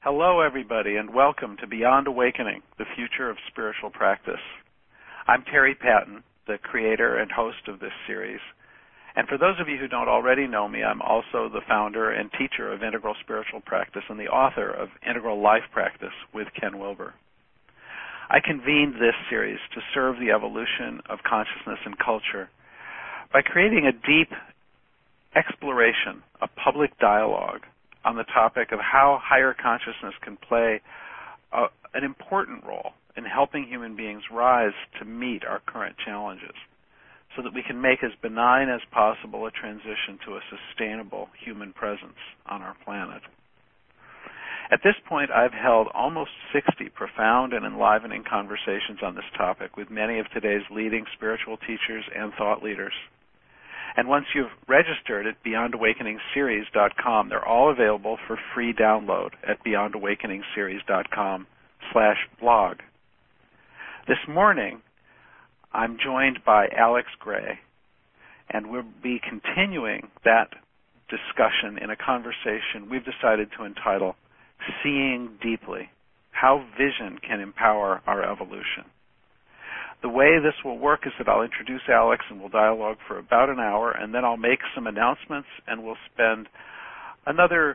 Hello, everybody, and welcome to Beyond Awakening, the Future of Spiritual Practice. I'm Terry Patton, the creator and host of this series. And for those of you who don't already know me, I'm also the founder and teacher of Integral Spiritual Practice and the author of Integral Life Practice with Ken Wilber. I convened this series to serve the evolution of consciousness and culture by creating a deep exploration, a public dialogue on the topic of how higher consciousness can play an important role in helping human beings rise to meet our current challenges so that we can make as benign as possible a transition to a sustainable human presence on our planet. At this point, I've held almost 60 profound and enlivening conversations on this topic with many of today's leading spiritual teachers and thought leaders. And once you've registered at BeyondAwakeningseries.com, they're all available for free download at BeyondAwakeningseries.com/blog. This morning, I'm joined by Alex Grey, and we'll be continuing that discussion in a conversation we've decided to entitle Seeing Deeply, How Vision Can Empower Our Evolution. The way this will work is that I'll introduce Alex and we'll dialogue for about an hour, and then I'll make some announcements, and we'll spend another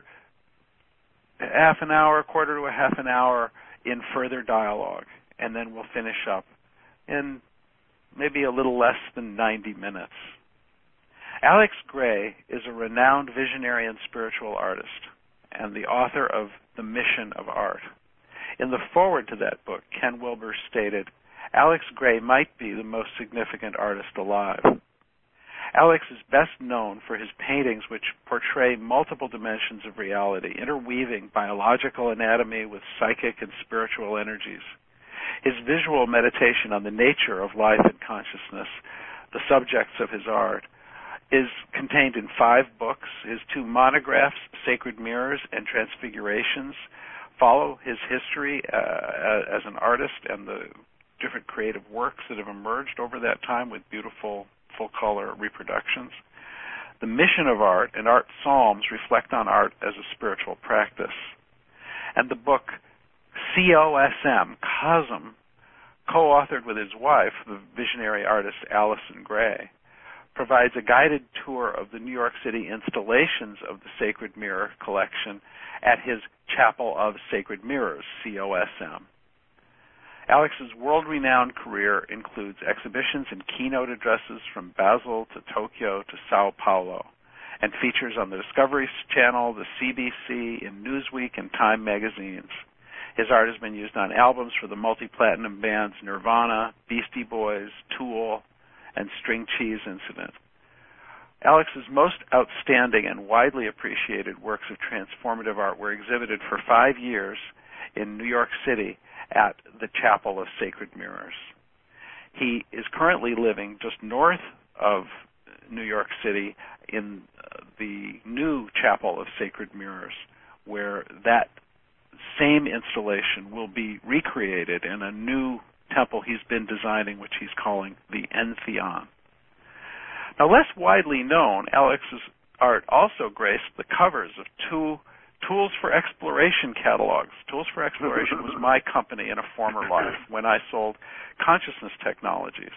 half an hour, quarter to a half an hour in further dialogue, and then we'll finish up in maybe a little less than 90 minutes. Alex Grey is a renowned visionary and spiritual artist and the author of The Mission of Art. In the foreword to that book, Ken Wilber stated, Alex Grey might be the most significant artist alive. Alex is best known for his paintings which portray multiple dimensions of reality, interweaving biological anatomy with psychic and spiritual energies. His visual meditation on the nature of life and consciousness, the subjects of his art, is contained in 5 books. His 2 monographs, Sacred Mirrors and Transfigurations, follow his history as an artist and the different creative works that have emerged over that time with beautiful full-color reproductions. The Mission of Art and Art Psalms reflect on art as a spiritual practice. And the book COSM, Cosm, co-authored with his wife, the visionary artist Allison Gray, provides a guided tour of the New York City installations of the Sacred Mirror collection at his Chapel of Sacred Mirrors, COSM. Alex's world-renowned career includes exhibitions and keynote addresses from Basel to Tokyo to Sao Paulo, and features on the Discovery Channel, the CBC, in Newsweek, and Time magazines. His art has been used on albums for the multi-platinum bands Nirvana, Beastie Boys, Tool, and String Cheese Incident. Alex's most outstanding and widely appreciated works of transformative art were exhibited for 5 years in New York City at the Chapel of Sacred Mirrors. He is currently living just north of New York City in the new Chapel of Sacred Mirrors, where that same installation will be recreated in a new temple he's been designing, which he's calling the Entheon. Now, less widely known, Alex's art also graced the covers of 2 Tools for Exploration catalogs. Tools for Exploration was my company in a former life when I sold consciousness technologies,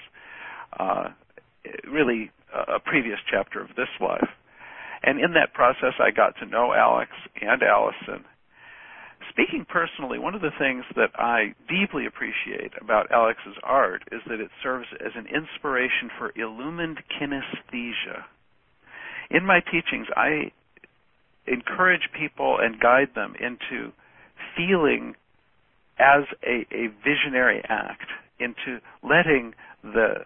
really a previous chapter of this life. And in that process, I got to know Alex and Allison. Speaking personally, one of the things that I deeply appreciate about Alex's art is that it serves as an inspiration for illumined kinesthesia. In my teachings, I encourage people and guide them into feeling as a visionary act, into letting the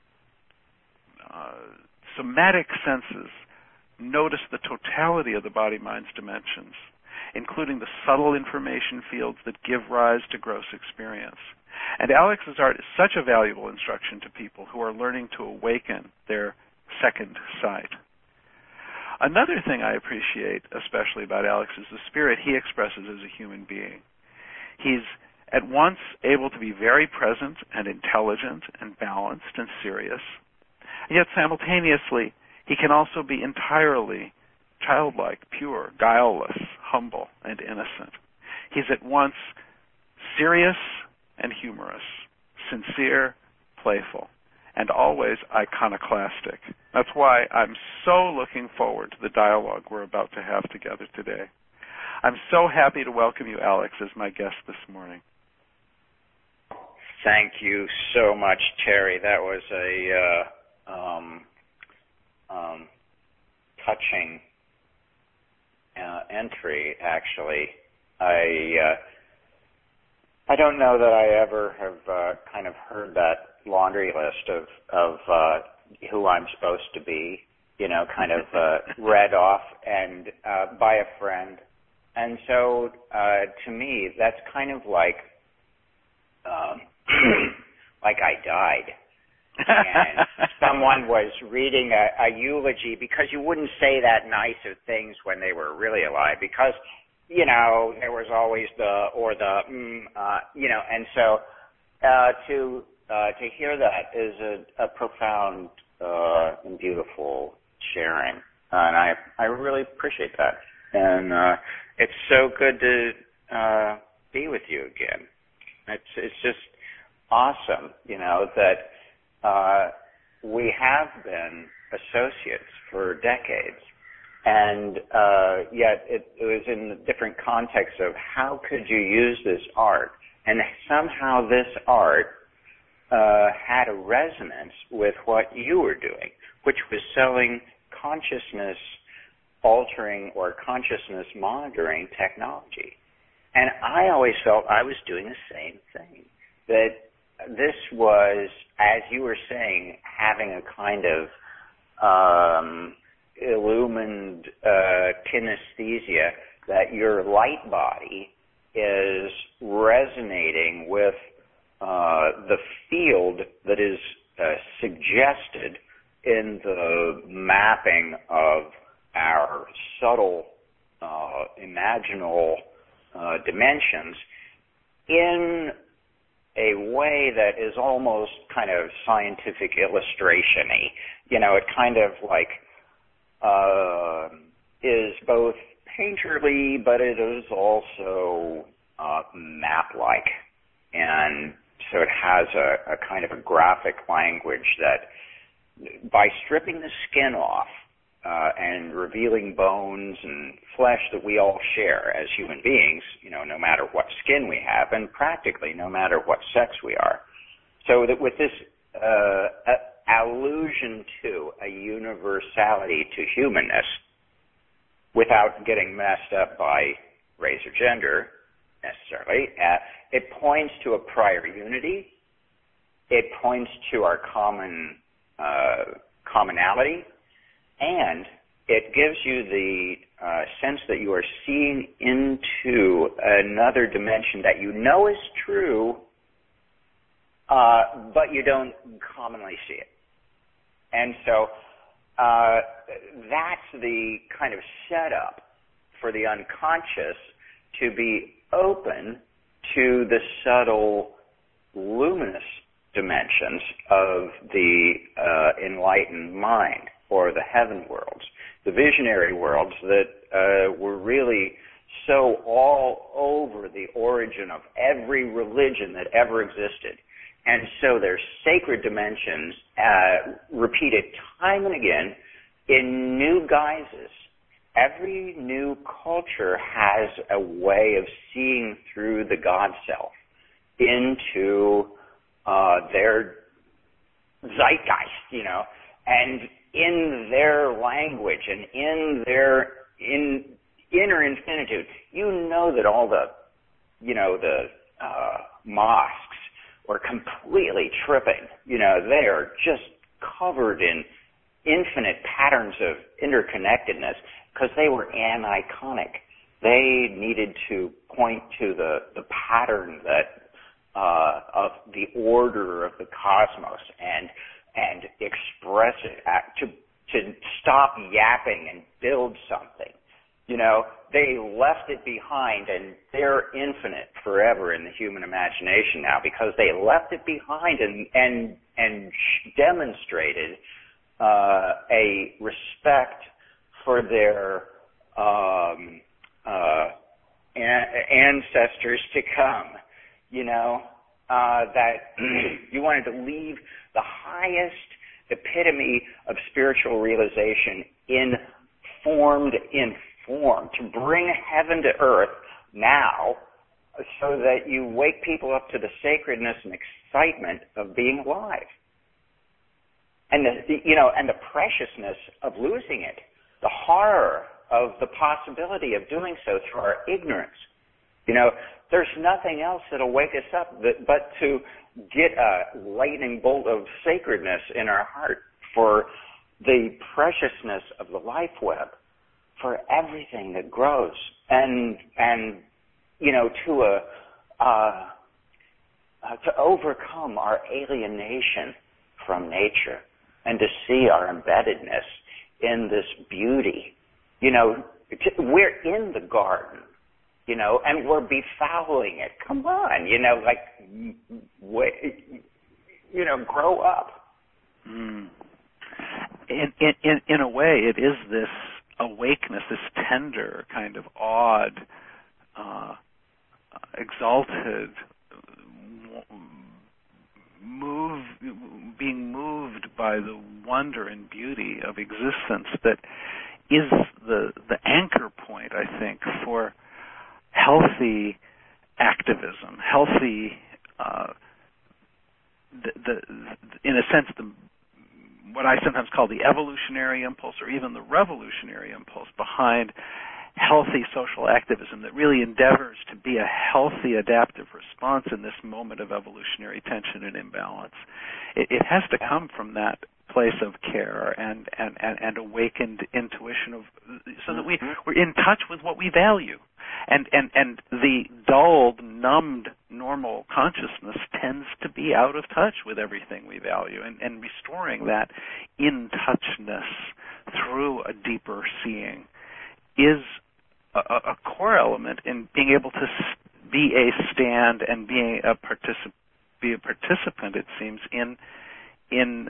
somatic senses notice the totality of the body-mind's dimensions, including the subtle information fields that give rise to gross experience. And Alex's art is such a valuable instruction to people who are learning to awaken their second sight. Another thing I appreciate especially about Alex is the spirit he expresses as a human being. He's at once able to be very present and intelligent and balanced and serious, and yet simultaneously he can also be entirely childlike, pure, guileless, humble, and innocent. He's at once serious and humorous, sincere, playful, and always iconoclastic. That's why I'm so looking forward to the dialogue we're about to have together today. I'm so happy to welcome you, Alex, as my guest this morning. Thank you so much, Terry. That was a touching entry, actually. I don't know that I ever have kind of heard that laundry list of who I'm supposed to be, kind of read off and by a friend. And so to me, that's kind of like like I died. And someone was reading a eulogy, because you wouldn't say that nice of things when they were really alive, because, there was always and so to hear that is a profound and beautiful sharing. And I really appreciate that. And it's so good to be with you again. It's just awesome, that we have been associates for decades, and yet it was in different contexts of how could you use this art, and somehow this art had a resonance with what you were doing, which was selling consciousness altering or consciousness monitoring technology. And I always felt I was doing the same thing, that this was, as you were saying, having a kind of illumined kinesthesia, that your light body is resonating with the field that is suggested in the mapping of our subtle imaginal dimensions in a way that is almost kind of scientific illustration-y. It kind of like is both painterly, but it is also map-like. And so it has a kind of a graphic language that, by stripping the skin off, and revealing bones and flesh that we all share as human beings, no matter what skin we have, and practically no matter what sex we are. So that with this allusion to a universality to humanness, without getting messed up by race or gender necessarily, it points to a prior unity. It points to our commonality. And it gives you the sense that you are seeing into another dimension that you know is true, but you don't commonly see it. And so that's the kind of setup for the unconscious to be open to the subtle, luminous dimensions of the enlightened mind, or the heaven worlds, the visionary worlds that were really so all over the origin of every religion that ever existed. And so they're sacred dimensions, repeated time and again in new guises. Every new culture has a way of seeing through the God self into their zeitgeist, and in their language and in their inner infinitude, that all the mosques were completely tripping. They are just covered in infinite patterns of interconnectedness because they were aniconic. They needed to point to the pattern that of the order of the cosmos and express it, to stop yapping and build something. They left it behind, and they're infinite forever in the human imagination now, because they left it behind and demonstrated a respect for their ancestors to come, that you wanted to leave the highest epitome of spiritual realization in form, to bring heaven to earth now, so that you wake people up to the sacredness and excitement of being alive. And the preciousness of losing it, the horror of the possibility of doing so through our ignorance. There's nothing else that'll wake us up but to get a lightning bolt of sacredness in our heart for the preciousness of the life web, for everything that grows, and to overcome our alienation from nature and to see our embeddedness in this beauty. We're in the garden, and we're befouling it. Come on, grow up. Mm. In a way, it is this awakeness, this tender, kind of awed, exalted, being moved by the wonder and beauty of existence that is the anchor point, I think, for healthy activism, healthy, in a sense, what I sometimes call the evolutionary impulse or even the revolutionary impulse behind healthy social activism that really endeavors to be a healthy adaptive response in this moment of evolutionary tension and imbalance. It has to come from that place of care and awakened intuition so that we're in touch with what we value. And the dulled, numbed, normal consciousness tends to be out of touch with everything we value, and restoring that in-touchness through a deeper seeing is a core element in being able to be a stand and be a participant, it seems, in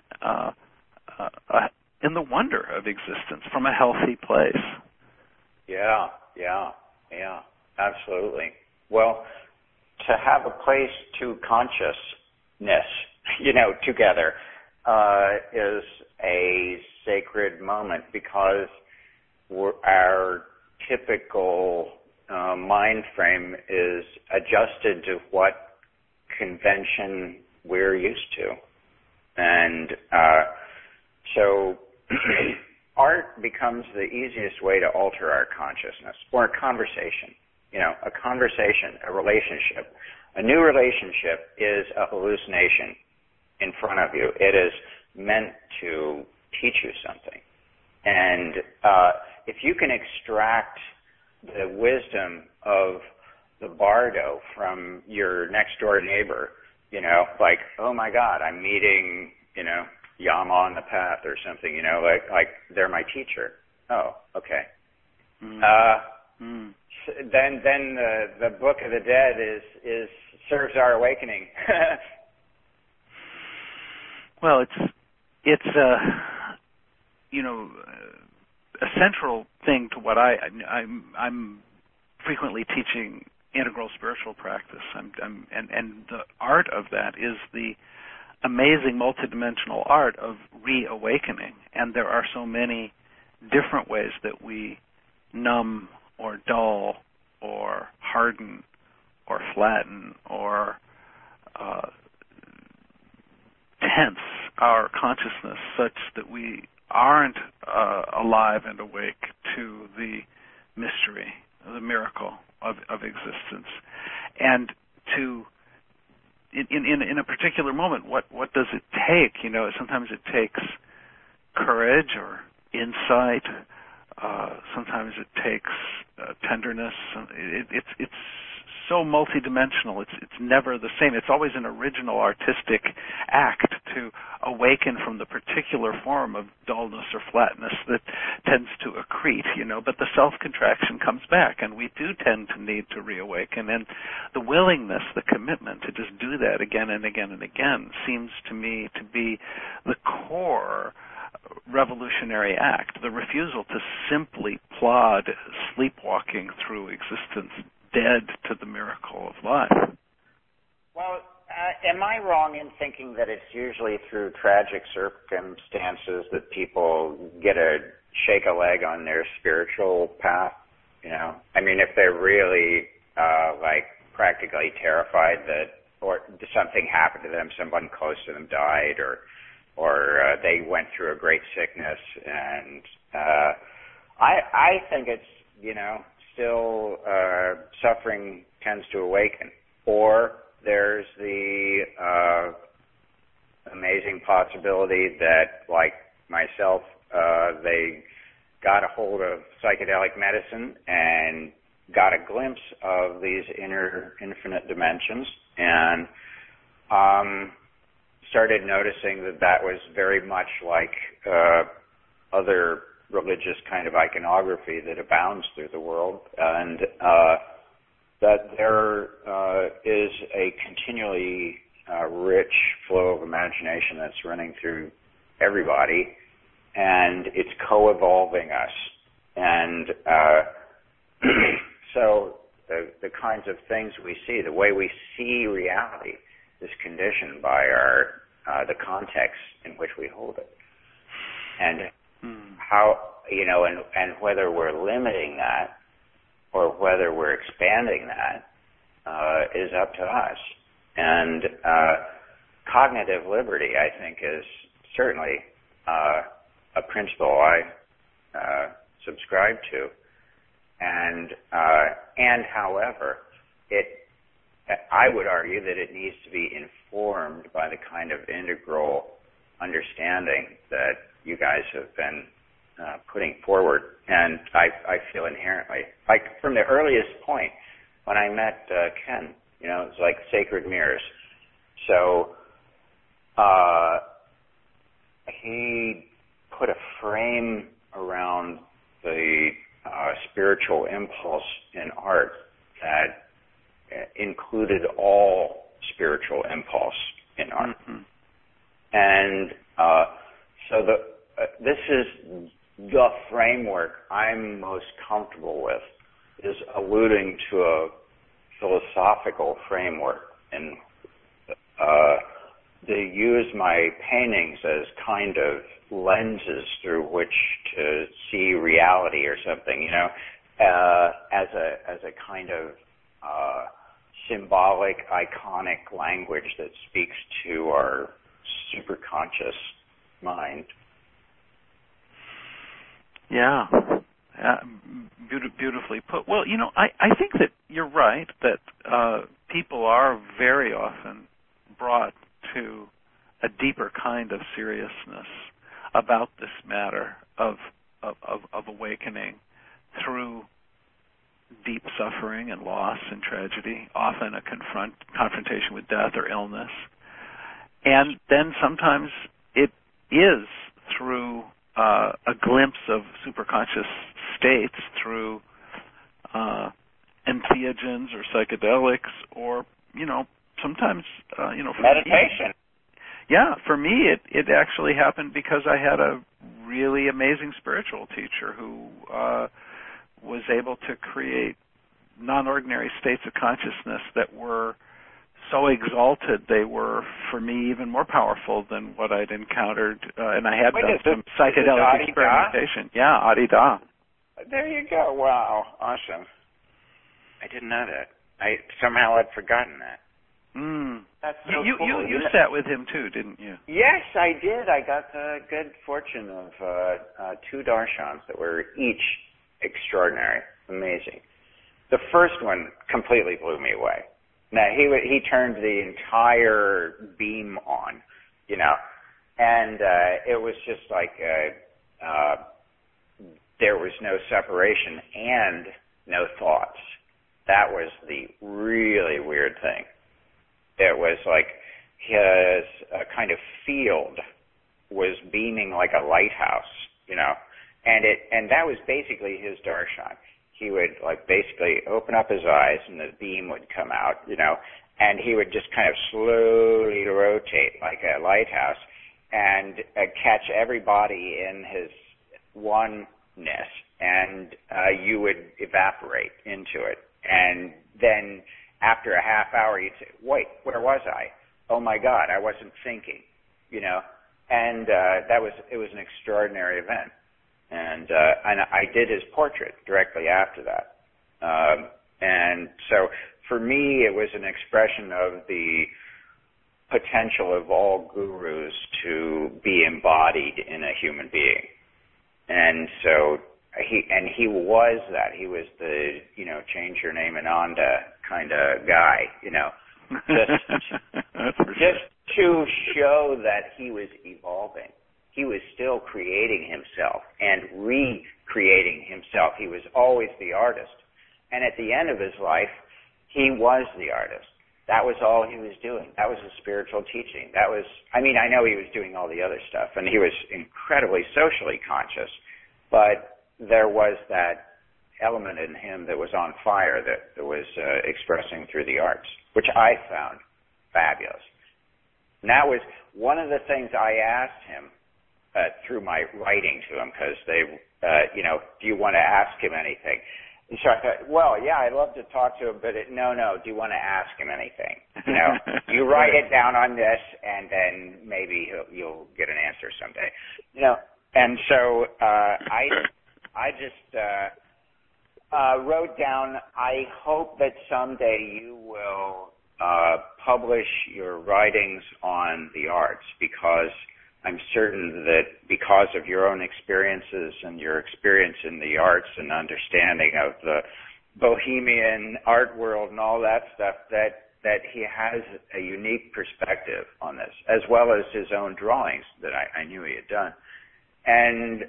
the wonder of existence from a healthy place. Yeah, absolutely. Well, to have a place to consciousness, together, is a sacred moment, because our typical mind frame is adjusted to what convention we're used to. And so art becomes the easiest way to alter our consciousness, or a conversation, a relationship. A new relationship is a hallucination in front of you. It is meant to teach you something. And if you can extract the wisdom of the bardo from your next door neighbor, like, oh my God, I'm meeting, Yama on the path or something, like they're my teacher. Oh, okay. Then the Book of the Dead is serves our awakening. Well, it's a central thing to what I'm frequently teaching integral spiritual practice. And the art of that is the amazing multidimensional art of reawakening. And there are so many different ways that we numb or dull or harden or flatten or tense our consciousness such that we aren't alive and awake to the mystery, the miracle of existence. And to in a particular moment, what does it take? Sometimes it takes courage or insight. Sometimes it takes tenderness. It's so multidimensional. It's never the same. It's always an original artistic act to awaken from the particular form of dullness or flatness that tends to accrete, but the self-contraction comes back, and we do tend to need to reawaken. And the willingness, the commitment to just do that again and again and again seems to me to be the core revolutionary act, the refusal to simply plod sleepwalking through existence dead to the miracle of life. Well, am I wrong in thinking that it's usually through tragic circumstances that people get a shake a leg on their spiritual path? You know, I mean, if they're really like practically terrified that or something happened to them, someone close to them died, or they went through a great sickness, and I think it's, you know, still suffering tends to awaken. Or there's the amazing possibility that, like myself, they got a hold of psychedelic medicine and got a glimpse of these inner infinite dimensions and started noticing that that was very much like other religious kind of iconography that abounds through the world, and that there is a continually rich flow of imagination that's running through everybody, and it's co-evolving us. And so the kinds of things we see, the way we see reality, is conditioned by the context in which we hold it. And how, you know, and whether we're limiting that or whether we're expanding that is up to us. And cognitive liberty, I think, is certainly a principle I subscribe to. And however, I would argue that it needs to be informed by the kind of integral understanding that you guys have been putting forward. And I feel inherently, like from the earliest point when I met Ken, you know, it's like sacred mirrors. So he put a frame around the spiritual impulse in art that included all spiritual impulse in art. Mm-hmm. And so this is the framework I'm most comfortable with, is alluding to a philosophical framework, and they use my paintings as kind of lenses through which to see reality or something, you know, as a kind of symbolic, iconic language that speaks to our superconscious mind. Yeah, beautifully put. Well, you know, I think that you're right, that people are very often brought to a deeper kind of seriousness about this matter of awakening through deep suffering and loss and tragedy, often a confrontation with death or illness. And then sometimes it is through a glimpse of superconscious states through entheogens or psychedelics, or, you know, sometimes, you know, meditation. Yeah, for me it actually happened because I had a really amazing spiritual teacher who was able to create non-ordinary states of consciousness that were so exalted they were, for me, even more powerful than what I'd encountered. And I had done some psychedelic experimentation. Yeah, Adida. There you go. Wow, awesome. I didn't know that. I somehow had forgotten that. That's so cool. You sat with him too, didn't you? Yes, I did. I got the good fortune of 2 darshans that were each extraordinary, amazing. The first one completely blew me away. Now, he turned the entire beam on, you know, and it was just like there was no separation and no thoughts. That was the really weird thing. It was like his kind of field was beaming like a lighthouse, you know, and that was basically his darshan. He would like basically open up his eyes and the beam would come out, you know, and he would just kind of slowly rotate like a lighthouse and catch everybody in his oneness, and you would evaporate into it. And then after a half hour, you'd say, wait, where was I? Oh my God, I wasn't thinking, And it was an extraordinary event. And I did his portrait directly after that. And so for me, it was an expression of the potential of all gurus to be embodied in a human being. And so he was that. He was the, change your name Ananda kind of guy, just to show that he was evolving. He was still creating himself and recreating himself. He was always the artist. And at the end of his life, he was the artist. That was all he was doing. That was his spiritual teaching. I know he was doing all the other stuff, and he was incredibly socially conscious, but there was that element in him that was on fire, that was expressing through the arts, which I found fabulous. And that was one of the things I asked him through my writing to him, because they, do you want to ask him anything? And so I thought, well, yeah, I'd love to talk to him, but no, do you want to ask him anything? You write it down on this, and then maybe you'll get an answer someday. And so I just wrote down, I hope that someday you will publish your writings on the arts, because I'm certain that because of your own experiences and your experience in the arts and understanding of the bohemian art world and all that stuff, that he has a unique perspective on this, as well as his own drawings that I knew he had done. And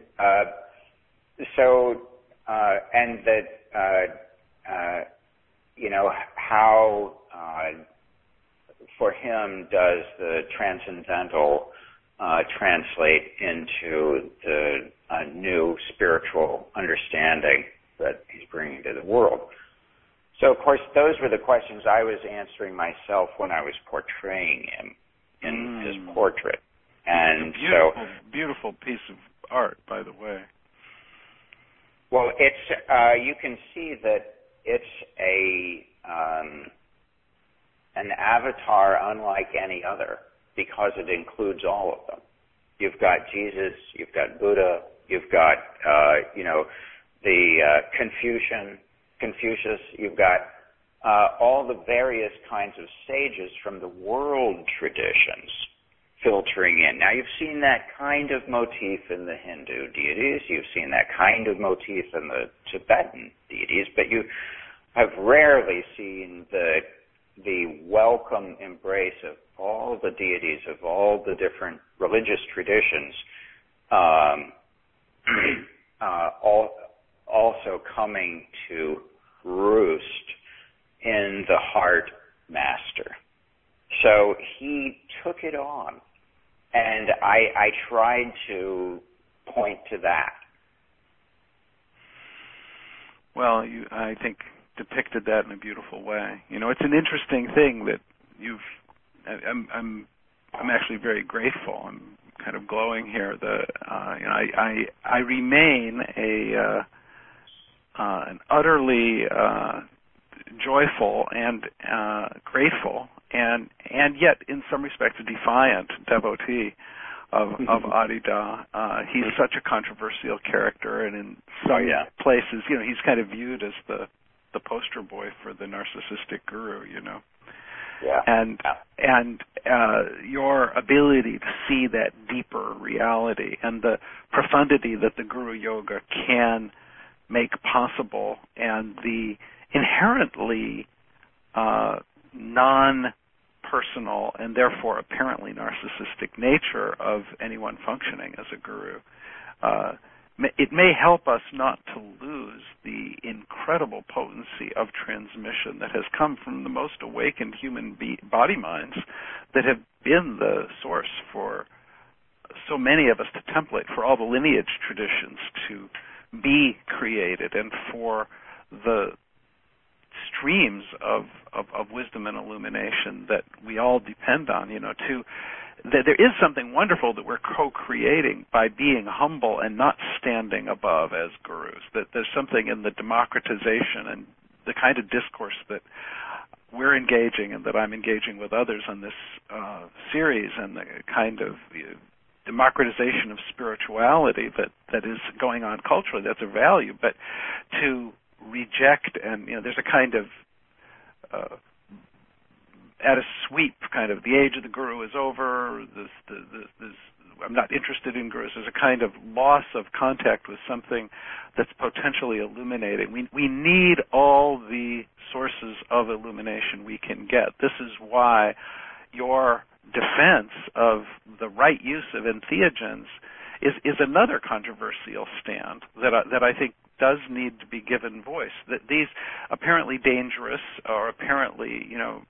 and that, how for him does the transcendental translate into the new spiritual understanding that he's bringing to the world. So, of course, those were the questions I was answering myself when I was portraying him in his portrait. And beautiful piece of art, by the way. Well, it's you can see that it's an avatar unlike any other, because it includes all of them. You've got Jesus, you've got Buddha, you've got, Confucius, you've got all the various kinds of sages from the world traditions filtering in. Now, you've seen that kind of motif in the Hindu deities, you've seen that kind of motif in the Tibetan deities, but you have rarely seen the welcome embrace of all the deities of all the different religious traditions, also coming to roost in the heart master. So he took it on, and I tried to point to that. Well, I think, depicted that in a beautiful way. It's an interesting thing that I'm actually very grateful. I'm kind of glowing here. I remain an utterly joyful and grateful, and yet in some respects a defiant devotee of Adida. He's such a controversial character, and in some places, he's kind of viewed as the poster boy for the narcissistic guru, Yeah. And your ability to see that deeper reality and the profundity that the Guru Yoga can make possible, and the inherently non-personal and therefore apparently narcissistic nature of anyone functioning as a guru, it may help us not to lose the incredible potency of transmission that has come from the most awakened human body minds that have been the source for so many of us, to template for all the lineage traditions to be created, and for the streams of wisdom and illumination that we all depend on, that there is something wonderful that we're co-creating by being humble and not standing above as gurus, that there's something in the democratization and the kind of discourse that we're engaging and that I'm engaging with others on this series, and the kind of democratization of spirituality that is going on culturally, that's a value. But to reject, and there's a kind of at a sweep, kind of the age of the guru is over. I'm not interested in gurus. There's a kind of loss of contact with something that's potentially illuminating. We need all the sources of illumination we can get. This is why your defense of the right use of entheogens is another controversial stand that I think does need to be given voice. That these apparently dangerous, or apparently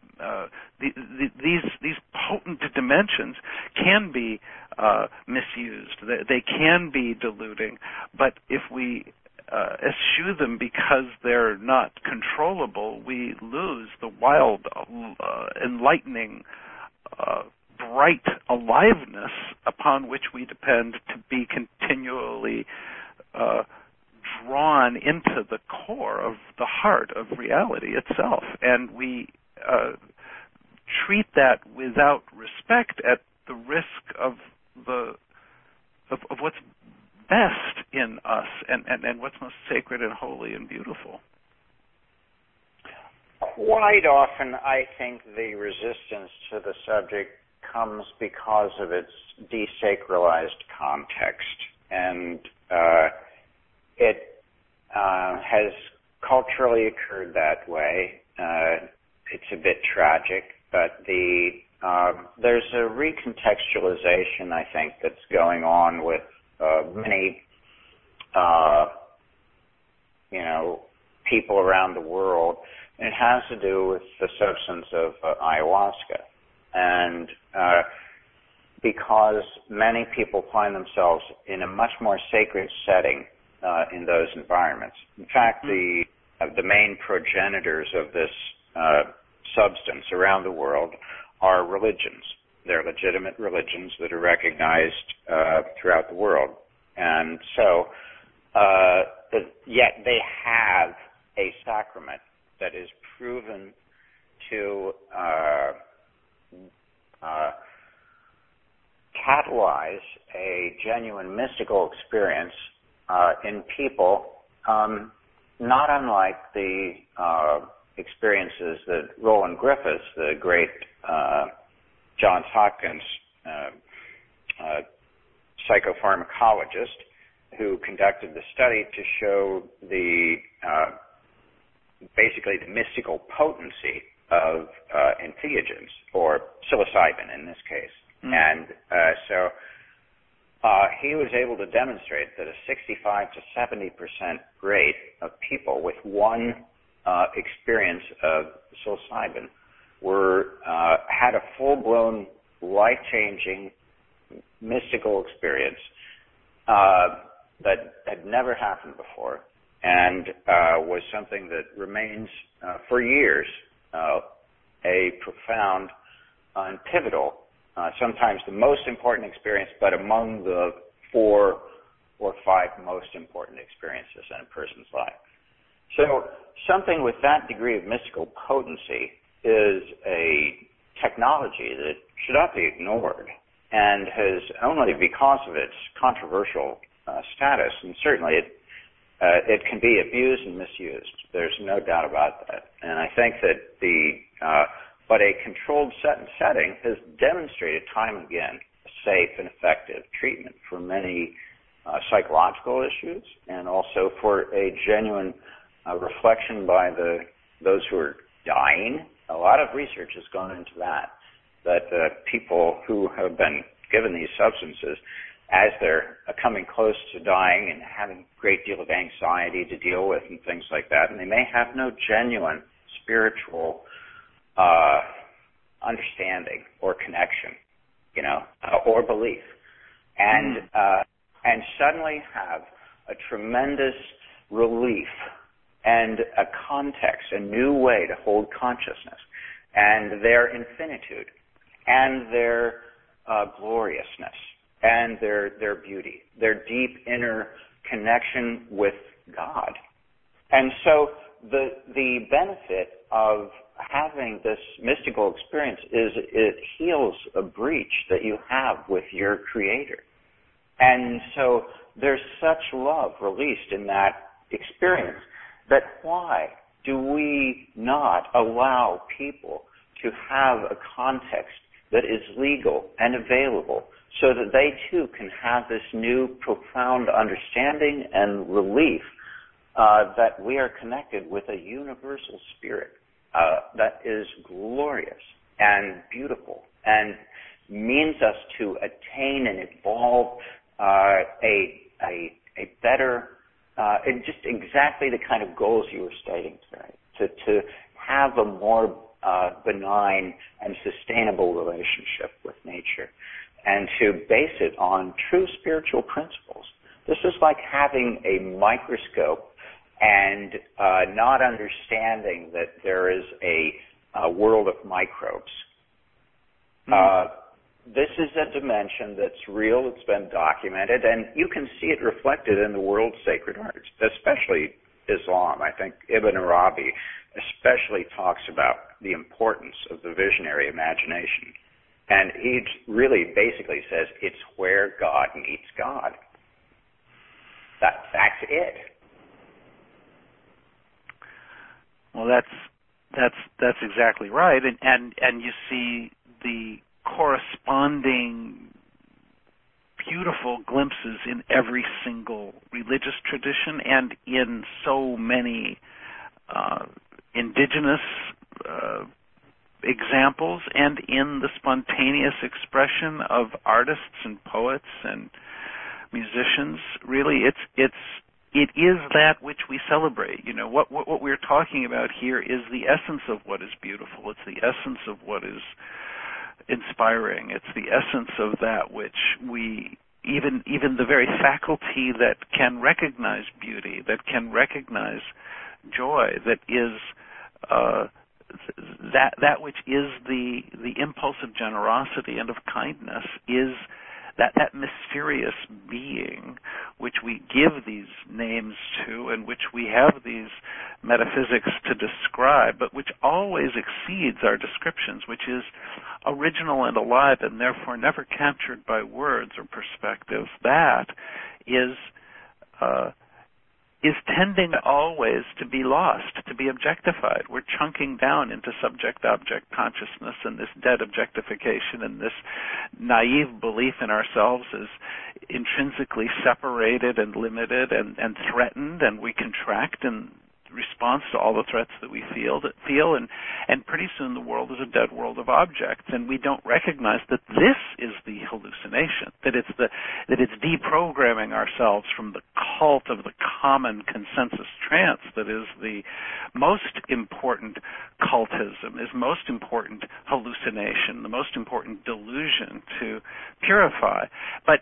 these potent dimensions can be misused. They can be diluting, but if we eschew them because they're not controllable, we lose the wild, enlightening, bright aliveness upon which we depend to be continually drawn into the core of the heart of reality itself. And we treat that without respect at the risk of what's best in us and what's most sacred and holy and beautiful. Quite often, I think the resistance to the subject comes because of its desacralized context, and it has culturally occurred that way. It's a bit tragic, but there's a recontextualization, I think, that's going on with many people around the world. It has to do with the substance of ayahuasca. And because many people find themselves in a much more sacred setting in those environments. In fact, the main progenitors of this substance around the world are religions. They're legitimate religions that are recognized throughout the world. And so, yet they have a sacrament that is proven to catalyze a genuine mystical experience in people, not unlike the experiences that Roland Griffiths, the great Johns Hopkins psychopharmacologist, who conducted the study to show basically the mystical potency of entheogens, or psilocybin in this case. And so he was able to demonstrate that a 65 to 70% rate of people with one experience of psilocybin had a full-blown, life-changing, mystical experience that had never happened before, and was something that remains for years a profound and pivotal, sometimes the most important experience, but among the 4 or 5 most important experiences in a person's life. So something with that degree of mystical potency is a technology that should not be ignored, and has, only because of its controversial status, and certainly it can be abused and misused. There's no doubt about that. And I think that but a controlled setting has demonstrated time and again a safe and effective treatment for many psychological issues, and also for a genuine reflection by those who are dying. A lot of research has gone into that people who have been given these substances, as they're coming close to dying and having a great deal of anxiety to deal with and things like that, and they may have no genuine spiritual understanding or connection, or belief, and suddenly have a tremendous relief and a context, a new way to hold consciousness, and their infinitude, and their gloriousness, and their beauty, their deep inner connection with God. And so the benefit of having this mystical experience is it heals a breach that you have with your Creator. And so there's such love released in that experience that why do we not allow people to have a context that is legal and available so that they too can have this new profound understanding and relief that we are connected with a universal spirit that is glorious and beautiful and means us to attain and evolve a better, and just exactly the kind of goals you were stating today, to have a more benign and sustainable relationship with nature and to base it on true spiritual principles. This is like having a microscope and not understanding that there is a world of microbes. This is a dimension that's real, it's been documented, and you can see it reflected in the world's sacred arts, especially Islam. I think Ibn Arabi especially talks about the importance of the visionary imagination. And he really basically says it's where God meets God. That's it. Well, that's exactly right, and you see the corresponding beautiful glimpses in every single religious tradition and in so many indigenous examples and in the spontaneous expression of artists and poets and musicians. Really, it is that which we celebrate. You know, what we're talking about here is the essence of what is beautiful. It's the essence of what is inspiring. It's the essence of that which we, even the very faculty that can recognize beauty, that can recognize joy, that is that which is the impulse of generosity and of kindness, is that mysterious being which we give these names to and which we have these metaphysics to describe, but which always exceeds our descriptions, which is original and alive and therefore never captured by words or perspective. That is tending always to be lost, to be objectified. We're chunking down into subject-object consciousness and this dead objectification and this naive belief in ourselves as intrinsically separated and limited and threatened, and we contract in response to all the threats that we feel, and pretty soon the world is a dead world of objects, and we don't recognize that this is the hallucination, that it's deprogramming ourselves from the cult of the common consensus trance that is the most important cultism, is most important hallucination, the most important delusion to purify. But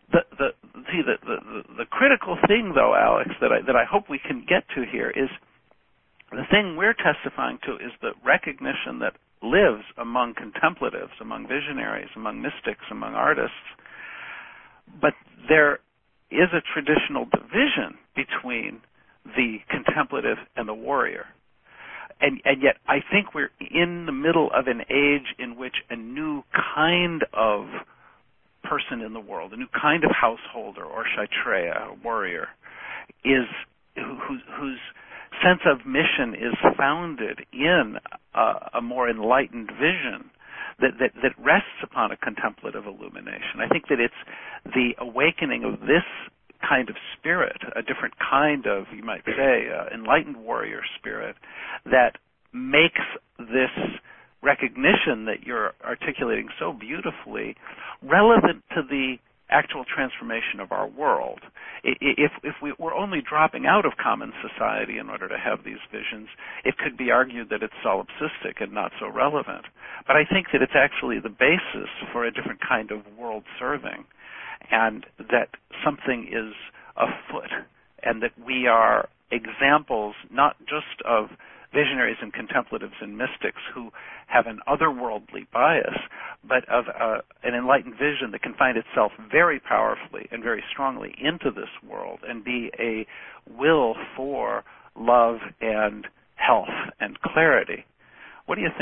the critical thing, though, Alex, that I hope we can get to here is the thing we're testifying to is the recognition that lives among contemplatives, among visionaries, among mystics, among artists. But there is a traditional division between the contemplative and the warrior. And yet I think we're in the middle of an age in which a new kind of person in the world, a new kind of householder or Kshatriya, warrior, is whose sense of mission is founded in a more enlightened vision that rests upon a contemplative illumination. I think that it's the awakening of this kind of spirit, a different kind of, you might say, enlightened warrior spirit, that makes this recognition that you're articulating so beautifully relevant to the actual transformation of our world. If we're only dropping out of common society in order to have these visions, it could be argued that it's solipsistic and not so relevant. But I think that it's actually the basis for a different kind of world serving, and that something is afoot, and that we are examples not just of visionaries and contemplatives and mystics who have an otherworldly bias, but of an enlightened vision that can find itself very powerfully and very strongly into this world and be a will for love and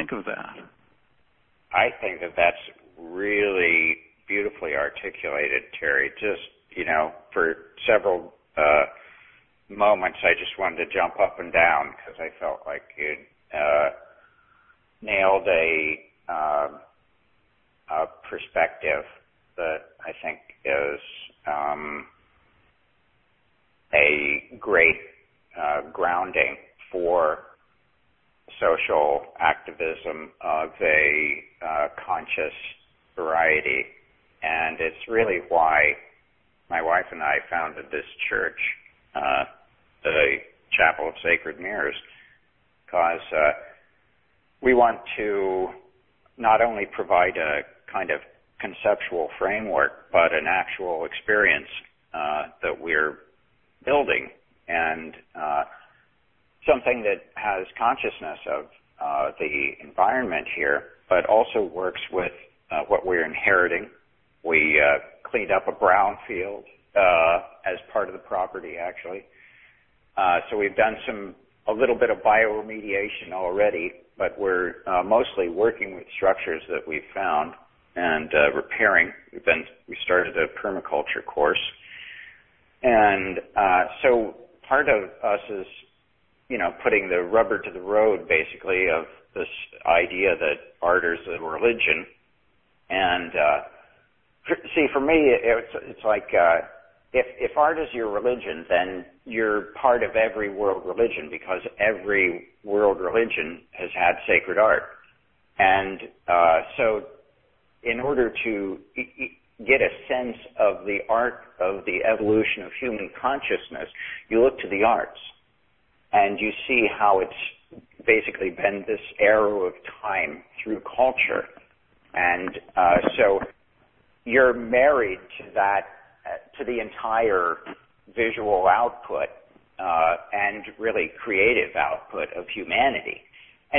think of that? I think that that's really beautifully articulated, Terry. Just, for several moments, I just wanted to jump up and down because I felt like you'd nailed a perspective that I think is a great grounding for social activism of a conscious variety. And it's really why my wife and I founded this church, the Chapel of Sacred Mirrors, because we want to not only provide a kind of conceptual framework, but an actual experience that we're building, and something that has consciousness of the environment here, but also works with what we're inheriting. We cleaned up a brownfield as part of the property, actually. So we've done a little bit of bioremediation already, but we're mostly working with structures that we've found and repairing. We started a permaculture course. And so part of us is, putting the rubber to the road, basically, of this idea that art is a religion. And see, for me, it's like if art is your religion, then you're part of every world religion, because every world religion has had sacred art. And so in order to get a sense of the art of the evolution of human consciousness, you look to the arts, and you see how it's basically been this arrow of time through culture. And so you're married to that, to the entire visual output and really creative output of humanity. And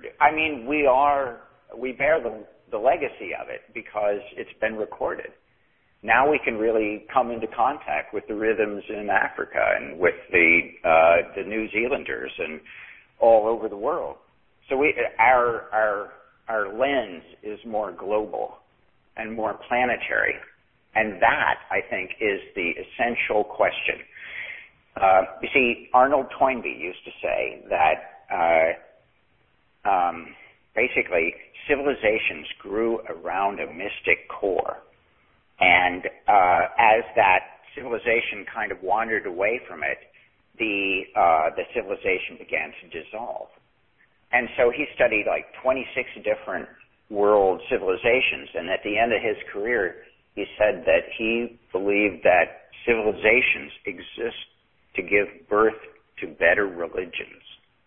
we bear the legacy of it because it's been recorded. Now we can really come into contact with the rhythms in Africa and with the New Zealanders and all over the world. So our lens is more global and more planetary, and that, I think, is the essential question. You see, Arnold Toynbee used to say that basically civilizations grew around a mystic core. And as that civilization kind of wandered away from it, the civilization began to dissolve. And so he studied like 26 different world civilizations, and at the end of his career, he said that he believed that civilizations exist to give birth to better religions.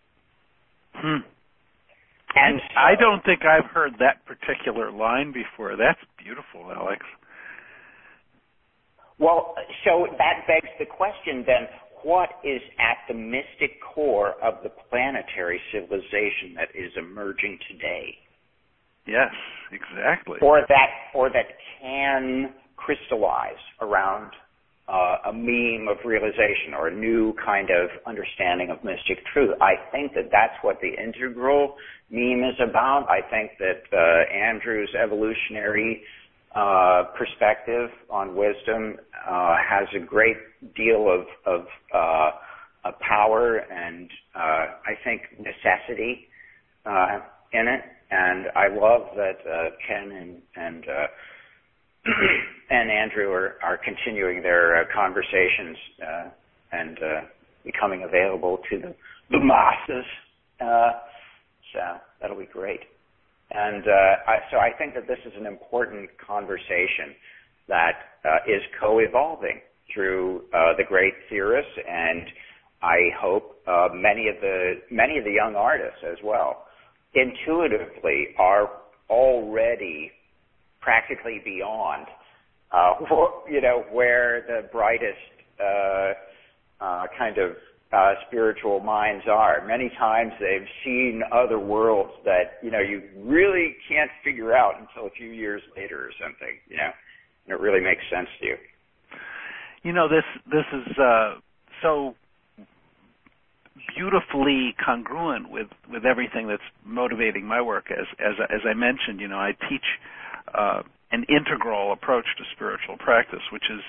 And so, I don't think I've heard that particular line before. That's beautiful, Alex. Well, so that begs the question then, what is at the mystic core of the planetary civilization that is emerging today? Yes, exactly. Or that can crystallize around a meme of realization or a new kind of understanding of mystic truth. I think that that's what the integral meme is about. I think that Andrew's evolutionary perspective on wisdom has a great deal of power and I think necessity in it. And I love that Ken and Andrew are continuing their conversations and becoming available to the masses. So that'll be great. And so I think that this is an important conversation that is co-evolving through the great theorists, and I hope many of the young artists as well intuitively are already practically beyond where the brightest kind of spiritual minds are. Many times they've seen other worlds that, you really can't figure out until a few years later or something, and it really makes sense to you. This is so beautifully congruent with everything that's motivating my work. As I mentioned, I teach an integral approach to spiritual practice, which is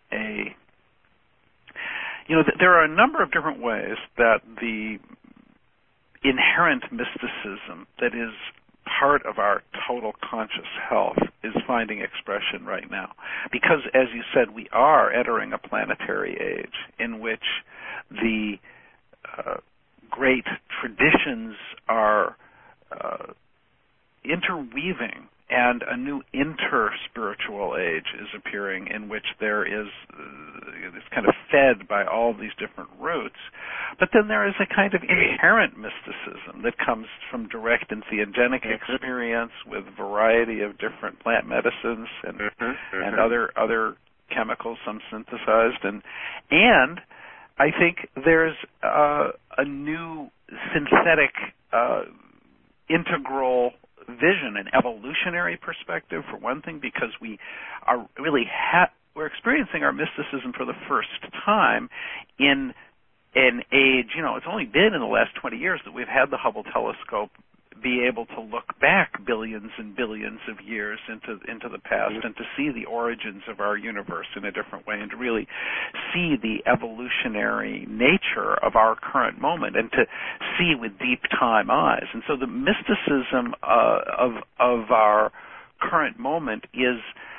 there are a number of different ways that the inherent mysticism that is part of our total conscious health is finding expression right now. Because, as you said, we are entering a planetary age in which the great traditions are interweaving, and a new inter-spiritual age is appearing in which there is it's kind of fed by all these different roots. But then there is a kind of inherent mysticism that comes from direct and theogenic experience with a variety of different plant medicines and other chemicals, some synthesized. And I think there's a new synthetic integral vision, an evolutionary perspective, for one thing, because we are really we're experiencing our mysticism for the first time in an age. It's only been in the last 20 years that we've had the Hubble telescope be able to look back billions and billions of years into the past and to see the origins of our universe in a different way, and to really see the evolutionary nature of our current moment, and to see with deep time eyes. And so the mysticism of our current moment is,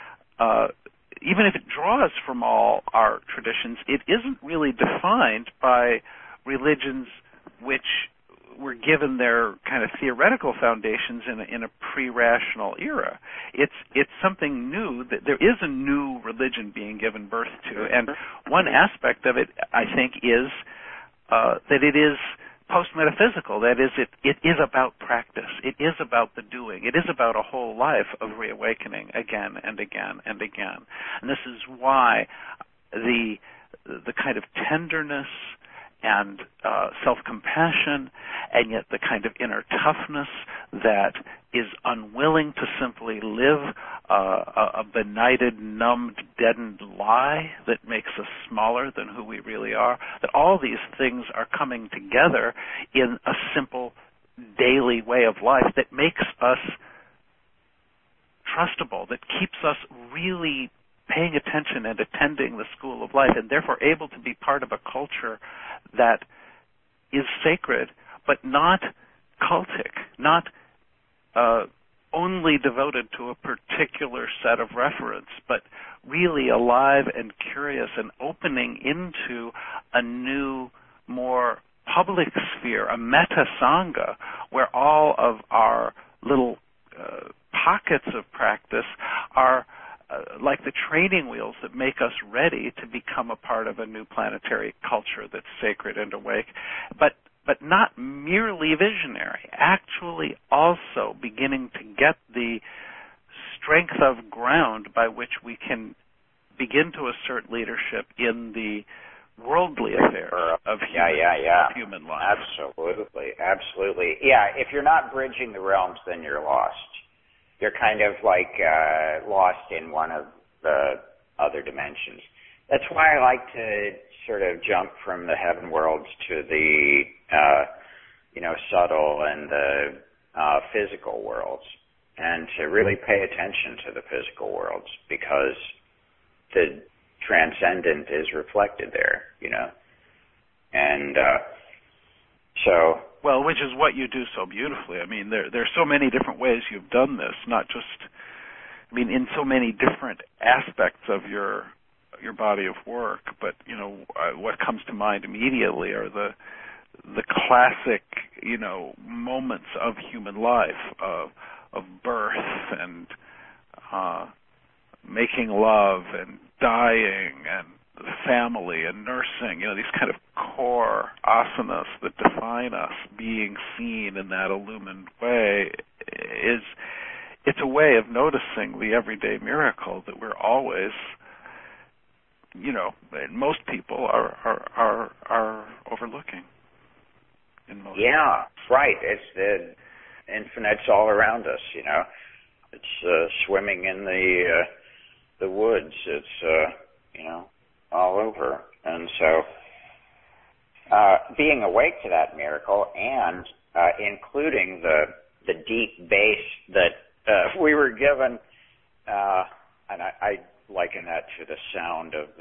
even if it draws from all our traditions, it isn't really defined by religions which were given their kind of theoretical foundations in a pre-rational era. It's something new, that there is a new religion being given birth to, and one aspect of it, I think, is that it is post-metaphysical. That is, it is about practice. It is about the doing. It is about a whole life of reawakening again and again and again. And this is why the kind of tenderness and self-compassion, and yet the kind of inner toughness that is unwilling to simply live a benighted, numbed, deadened lie that makes us smaller than who we really are, that all these things are coming together in a simple daily way of life that makes us trustable, that keeps us really paying attention and attending the school of life, and therefore able to be part of a culture that is sacred, but not cultic, not only devoted to a particular set of reference, but really alive and curious and opening into a new, more public sphere, a metta sangha, where all of our little pockets of practice are like the training wheels that make us ready to become a part of a new planetary culture that's sacred and awake, but not merely visionary, actually also beginning to get the strength of ground by which we can begin to assert leadership in the worldly affairs of human life. Absolutely. Yeah, if you're not bridging the realms, then you're lost. You're kind of like lost in one of the other dimensions. That's why I like to sort of jump from the heaven worlds to the subtle and the physical worlds, and to really pay attention to the physical worlds, because the transcendent is reflected there, and so. Well, which is what you do so beautifully. I mean, there are so many different ways you've done this, not just, in so many different aspects of your body of work. But, what comes to mind immediately are the classic, moments of human life, of birth and making love and dying and family and nursing, these kind of core asanas that define us, being seen in that illumined way, it's a way of noticing the everyday miracle that we're always, most people are overlooking. Yeah, right. It's the infinite's all around us. It's swimming in the woods. It's all over. And so being awake to that miracle and including the deep bass that we were given, and I liken that to the sound of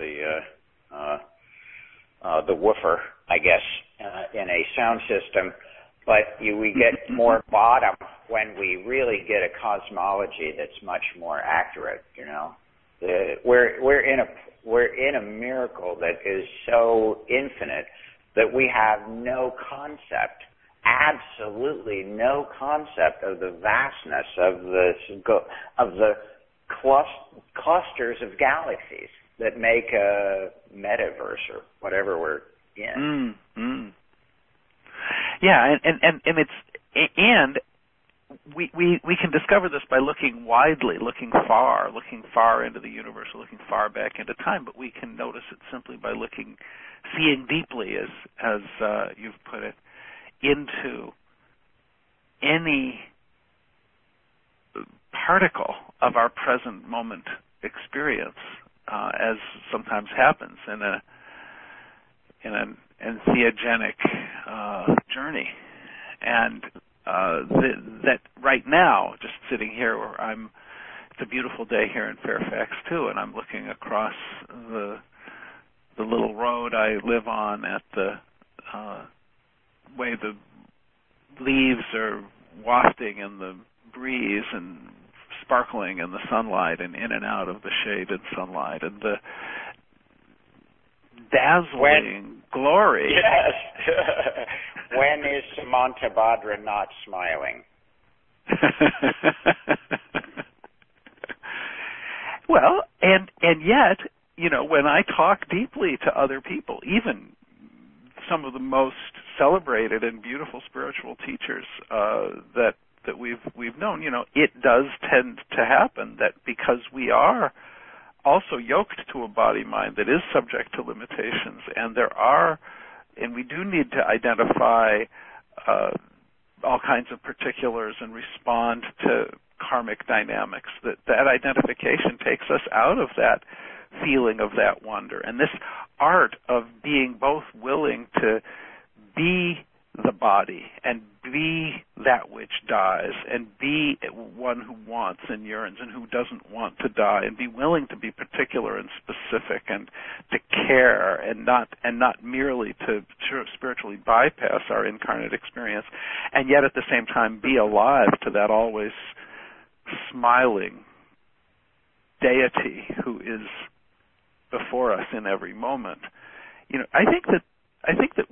the woofer, I guess, in a sound system. But we get more bottom when we really get a cosmology that's much more accurate. You know, we're in a miracle that is so infinite that we have no concept, absolutely no concept of the vastness of the clusters of galaxies that make a metaverse or whatever we're in. Yeah, and we can discover this by looking widely, looking far into the universe, looking far back into time. But we can notice it simply by seeing deeply, as you've put it, into any particle of our present moment experience, as sometimes happens in an entheogenic journey. And that right now, just sitting here where it's a beautiful day here in Fairfax too, and I'm looking across the little road I live on at the way the leaves are wafting in the breeze and sparkling in the sunlight and in and out of the shaded sunlight and the dazzling glory. Yes. When is Samantha Badra not smiling? Well, and yet, you know, when I talk deeply to other people, even some of the most celebrated and beautiful spiritual teachers that we've known, you know, it does tend to happen that because we are also yoked to a body-mind that is subject to limitations, and we do need to identify all kinds of particulars and respond to karmic dynamics, that identification takes us out of that feeling of that wonder. And this art of being both willing to be the body and be that which dies and be one who wants and yearns and who doesn't want to die and be willing to be particular and specific and to care and not merely to spiritually bypass our incarnate experience, and yet at the same time be alive to that always smiling deity who is before us in every moment. You know, I think that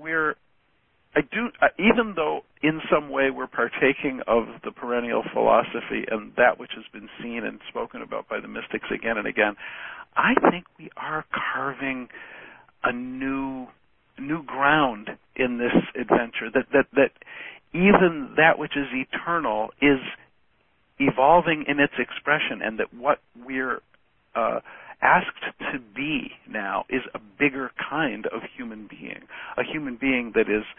even though in some way we're partaking of the perennial philosophy and that which has been seen and spoken about by the mystics again and again, I think we are carving a new ground in this adventure, that even that which is eternal is evolving in its expression, and that what we're asked to be now is a bigger kind of human being, a human being that is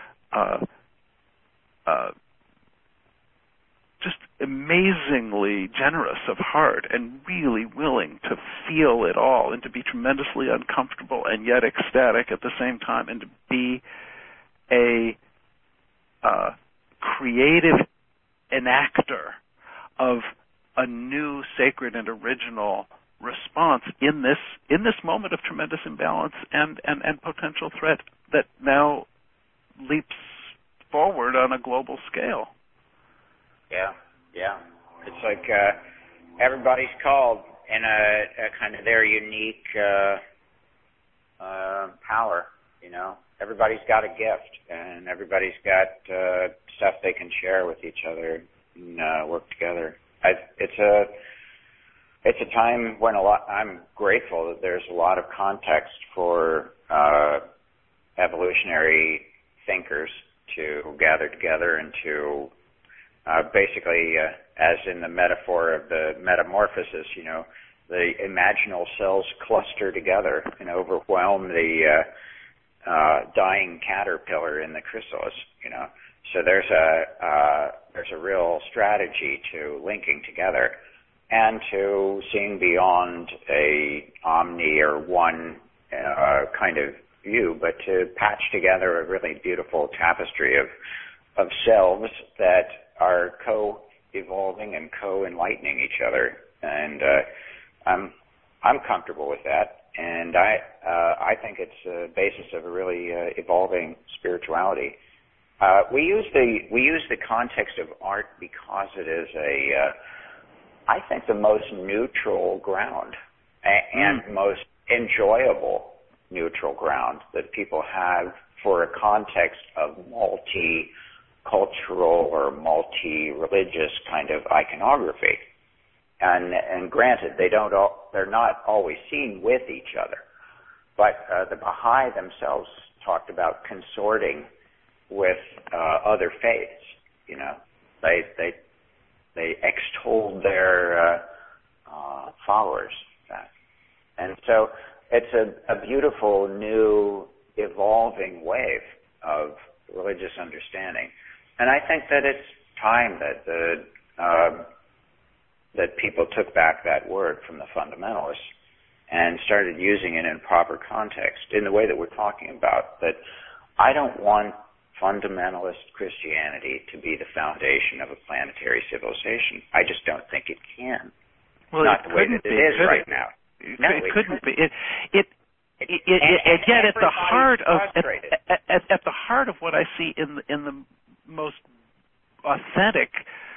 just amazingly generous of heart and really willing to feel it all and to be tremendously uncomfortable and yet ecstatic at the same time, and to be a creative enactor of a new sacred and original response in this moment of tremendous imbalance and potential threat that now leaps forward on a global scale. Yeah. It's like everybody's called in a kind of their unique power, you know. Everybody's got a gift, and everybody's got stuff they can share with each other and work together. It's a time when I'm grateful that there's a lot of context for evolutionary thinkers to gather together and to basically, as in the metaphor of the metamorphosis, you know, the imaginal cells cluster together and overwhelm the dying caterpillar in the chrysalis, you know. So there's a real strategy to linking together and to seeing beyond a omni or one kind of you, but to patch together a really beautiful tapestry of selves that are co-evolving and co-enlightening each other. And I'm comfortable with that, and I think it's a basis of a really evolving spirituality. We use the context of art because it is I think the most neutral ground and most enjoyable neutral ground that people have for a context of multi-cultural or multi-religious kind of iconography. And granted, they're not always seen with each other, but the Baha'i themselves talked about consorting with other faiths. You know, they extolled their followers, and so it's a beautiful new evolving wave of religious understanding. And I think that it's time that that people took back that word from the fundamentalists and started using it in proper context in the way that we're talking about. That I don't want fundamentalist Christianity to be the foundation of a planetary civilization. I just don't think it can. Well, not the way that it is right now. No, it couldn't be. Again, at the heart of what I see in the most authentic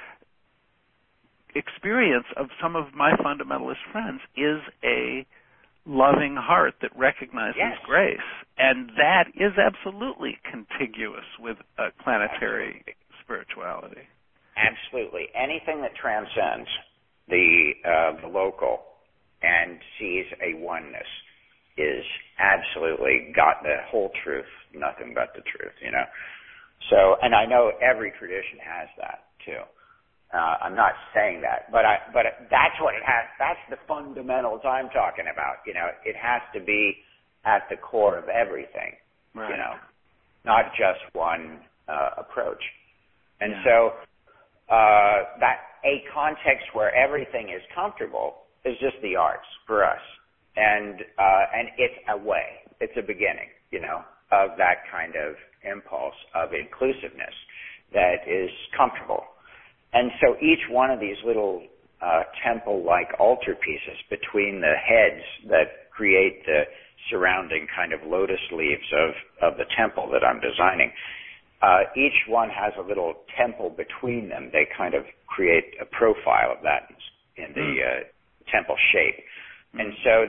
experience of some of my fundamentalist friends is a loving heart that recognizes grace, and that is absolutely contiguous with planetary spirituality. Absolutely. Anything that transcends the local and sees a oneness is absolutely got the whole truth, nothing but the truth, you know. So, and I know every tradition has that too. I'm not saying that, but that's what it has. That's the fundamentals I'm talking about. You know, it has to be at the core of everything. Right. You know, not just one approach. And so that a context where everything is comfortable is just the arts for us, and it's a way, it's a beginning, you know, of that kind of impulse of inclusiveness that is comfortable. And so each one of these little temple-like altar pieces between the heads that create the surrounding kind of lotus leaves of the temple that I'm designing, each one has a little temple between them. They kind of create a profile of that in the temple shape. And so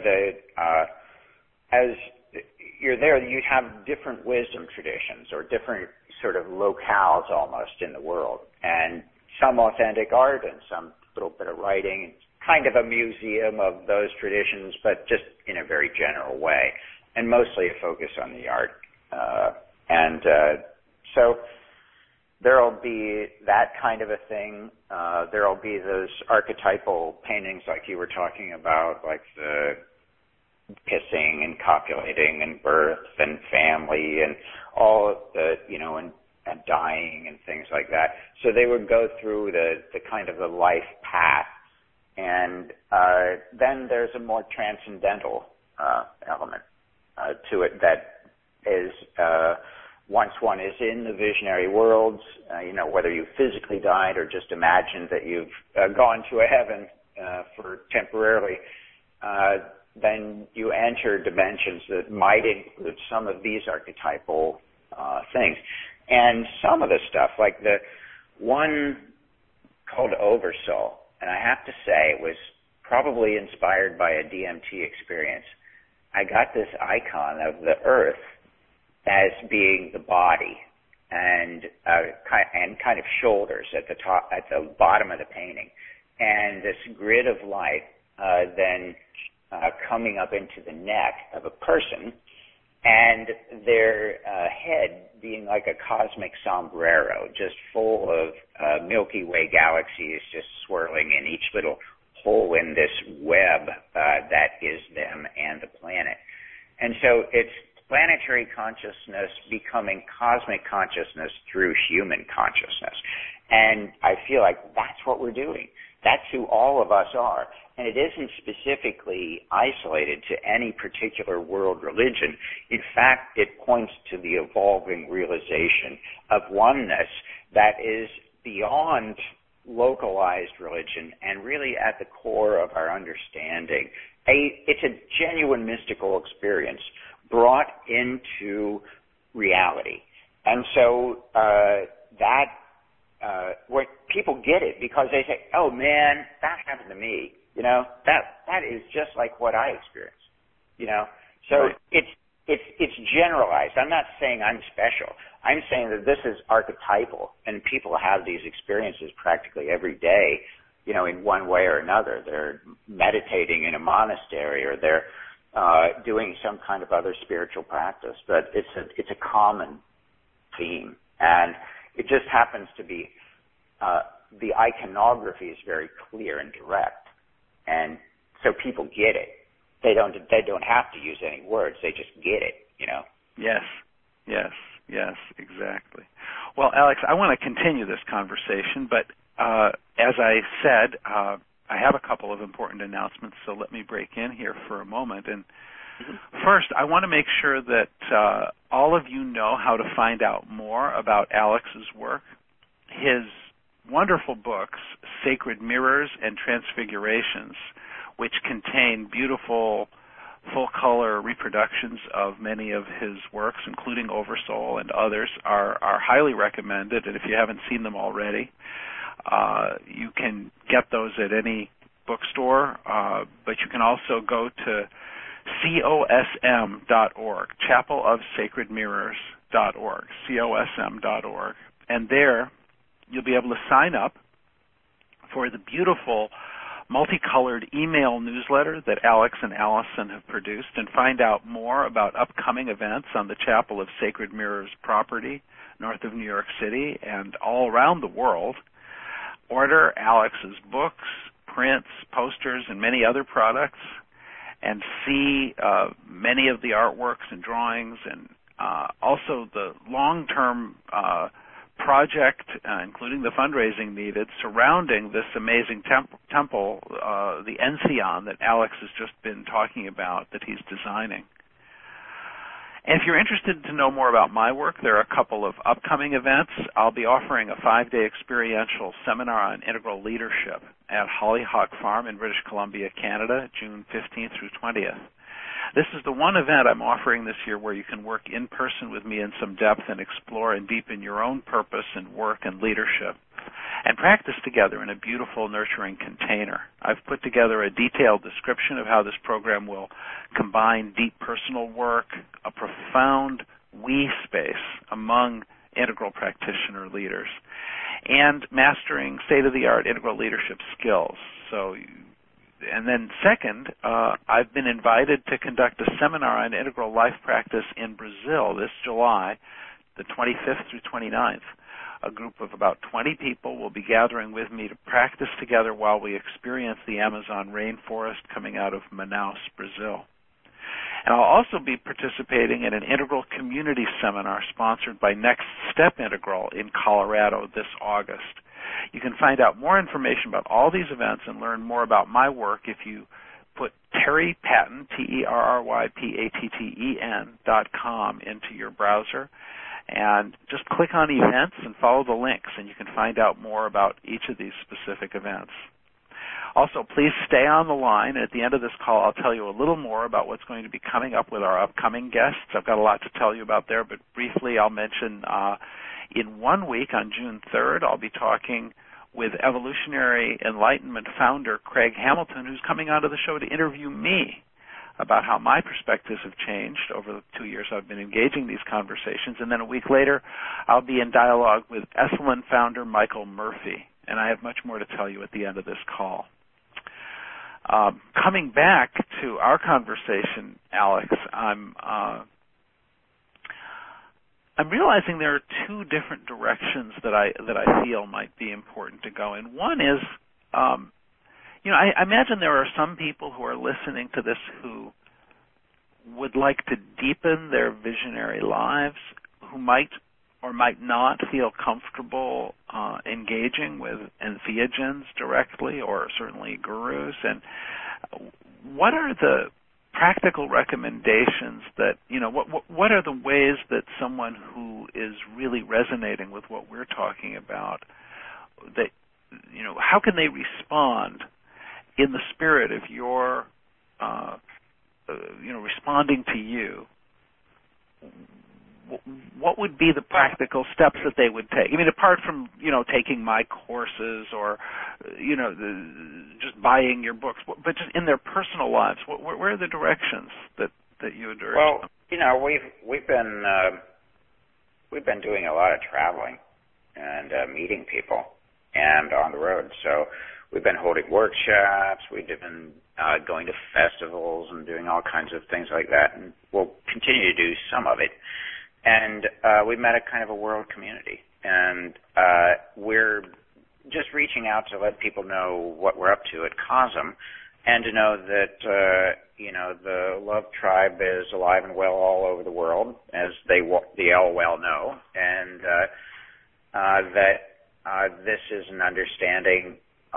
as you're there, you have different wisdom traditions or different sort of locales almost in the world, and some authentic art and some little bit of writing, kind of a museum of those traditions, but just in a very general way, and mostly a focus on the art. So there'll be that kind of a thing. There'll be those archetypal paintings like you were talking about, like the kissing and copulating and birth and family and all of the, you know, and dying and things like that. So they would go through the kind of the life path. And then there's a more transcendental element to it that is once one is in the visionary worlds, you know, whether you physically died or just imagined that you've gone to a heaven for temporarily, then you enter dimensions that might include some of these archetypal things. And some of the stuff, like the one called Oversoul, and I have to say it was probably inspired by a DMT experience. I got this icon of the earth as being the body and kind of shoulders at the top, at the bottom of the painting, and this grid of light then coming up into the neck of a person, and their head being like a cosmic sombrero, just full of Milky Way galaxies just swirling in each little hole in this web that is them and the planet. And so it's planetary consciousness becoming cosmic consciousness through human consciousness. And I feel like that's what we're doing. That's who all of us are. and it isn't specifically isolated to any particular world religion. In fact, it points to the evolving realization of oneness that is beyond localized religion and really at the core of our understanding. It's a genuine mystical experience brought into reality. And so where people get it because they say, oh man, that happened to me. That is just like what I experienced. So right. It's generalized. I'm not saying I'm special. I'm saying that this is archetypal, and people have these experiences practically every day, in one way or another. They're meditating in a monastery, or they're doing some kind of other spiritual practice. But it's a common theme, and it just happens to be the iconography is very clear and direct, and so people get it. They don't have to use any words. They just get it. Yes, exactly. Well, Alex, I want to continue this conversation, but as I said, I have a couple of important announcements, so let me break in here for a moment. And first, I want to make sure that all of you know how to find out more about Alex's work. His wonderful books, Sacred Mirrors and Transfigurations, which contain beautiful full-color reproductions of many of his works, including Oversoul and others, are highly recommended. And if you haven't seen them already, you can get those at any bookstore, but you can also go to COSM.org, chapelofsacredmirrors.org, COSM.org, and there you'll be able to sign up for the beautiful multicolored email newsletter that Alex and Allison have produced and find out more about upcoming events on the Chapel of Sacred Mirrors property north of New York City and all around the world. Order Alex's books, prints, posters, and many other products, and see many of the artworks and drawings, and also the long-term project, including the fundraising needed, surrounding this amazing temple, the Ension that Alex has just been talking about, that he's designing. And if you're interested to know more about my work, there are a couple of upcoming events. I'll be offering a 5-day experiential seminar on integral leadership at Hollyhock Farm in British Columbia, Canada, June 15th through 20th. This is the one event I'm offering this year where you can work in person with me in some depth and explore and deepen your own purpose and work and leadership, and practice together in a beautiful, nurturing container. I've put together a detailed description of how this program will combine deep personal work, a profound we space among integral practitioner leaders, and mastering state-of-the-art integral leadership skills. And then second, I've been invited to conduct a seminar on integral life practice in Brazil this July, the 25th through 29th. A group of about 20 people will be gathering with me to practice together while we experience the Amazon rainforest coming out of Manaus, Brazil. And I'll also be participating in an integral community seminar sponsored by Next Step Integral in Colorado this August. You can find out more information about all these events and learn more about my work if you put Terry Patten, TerryPatten.com into your browser, and just click on events and follow the links, and you can find out more about each of these specific events. Also, please stay on the line, and at the end of this call, I'll tell you a little more about what's going to be coming up with our upcoming guests. I've got a lot to tell you about there, but briefly I'll mention in 1 week, on June 3rd, I'll be talking with Evolutionary Enlightenment founder Craig Hamilton, who's coming onto the show to interview me about how my perspectives have changed over the 2 years I've been engaging these conversations. And then a week later, I'll be in dialogue with Esalen founder Michael Murphy, and I have much more to tell you at the end of this call. Coming back to our conversation, Alex, I'm realizing there are two different directions that I feel might be important to go in. One is, I imagine there are some people who are listening to this who would like to deepen their visionary lives, who might or might not feel comfortable engaging with entheogens directly, or certainly gurus. And what are the practical recommendations that, what are the ways that someone who is really resonating with what we're talking about, that, how can they respond in the spirit of your, responding to you? What would be the practical steps that they would take? I mean, apart from, taking my courses or, just buying your books, but just in their personal lives, where are the directions that you would urge? Well, we've been doing a lot of traveling and meeting people and on the road. So we've been holding workshops. We've been going to festivals and doing all kinds of things like that, and we'll continue to do some of it. And we met a kind of a world community, and we're just reaching out to let people know what we're up to at COSM, and to know that the Love Tribe is alive and well all over the world, as the all well know, and that this is an understanding.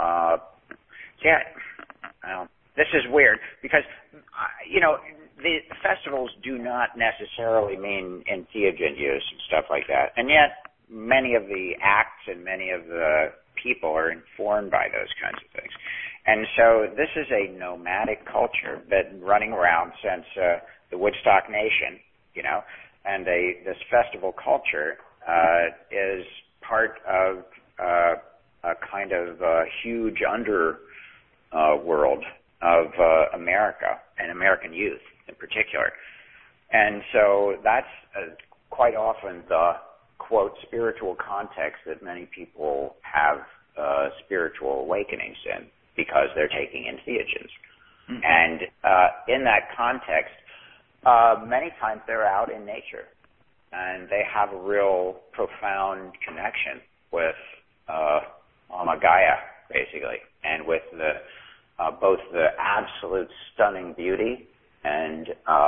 This is weird because the festivals do not necessarily mean entheogen use and stuff like that, and yet many of the acts and many of the people are informed by those kinds of things. And so this is a nomadic culture been running around since the Woodstock Nation, and this festival culture is part of a kind of huge world of America and American youth in particular. And so that's quite often the, quote, spiritual context that many people have spiritual awakenings in, because they're taking entheogens. Mm-hmm. And in that context, many times they're out in nature, and they have a real profound connection with Gaia, basically, and with both the absolute stunning beauty and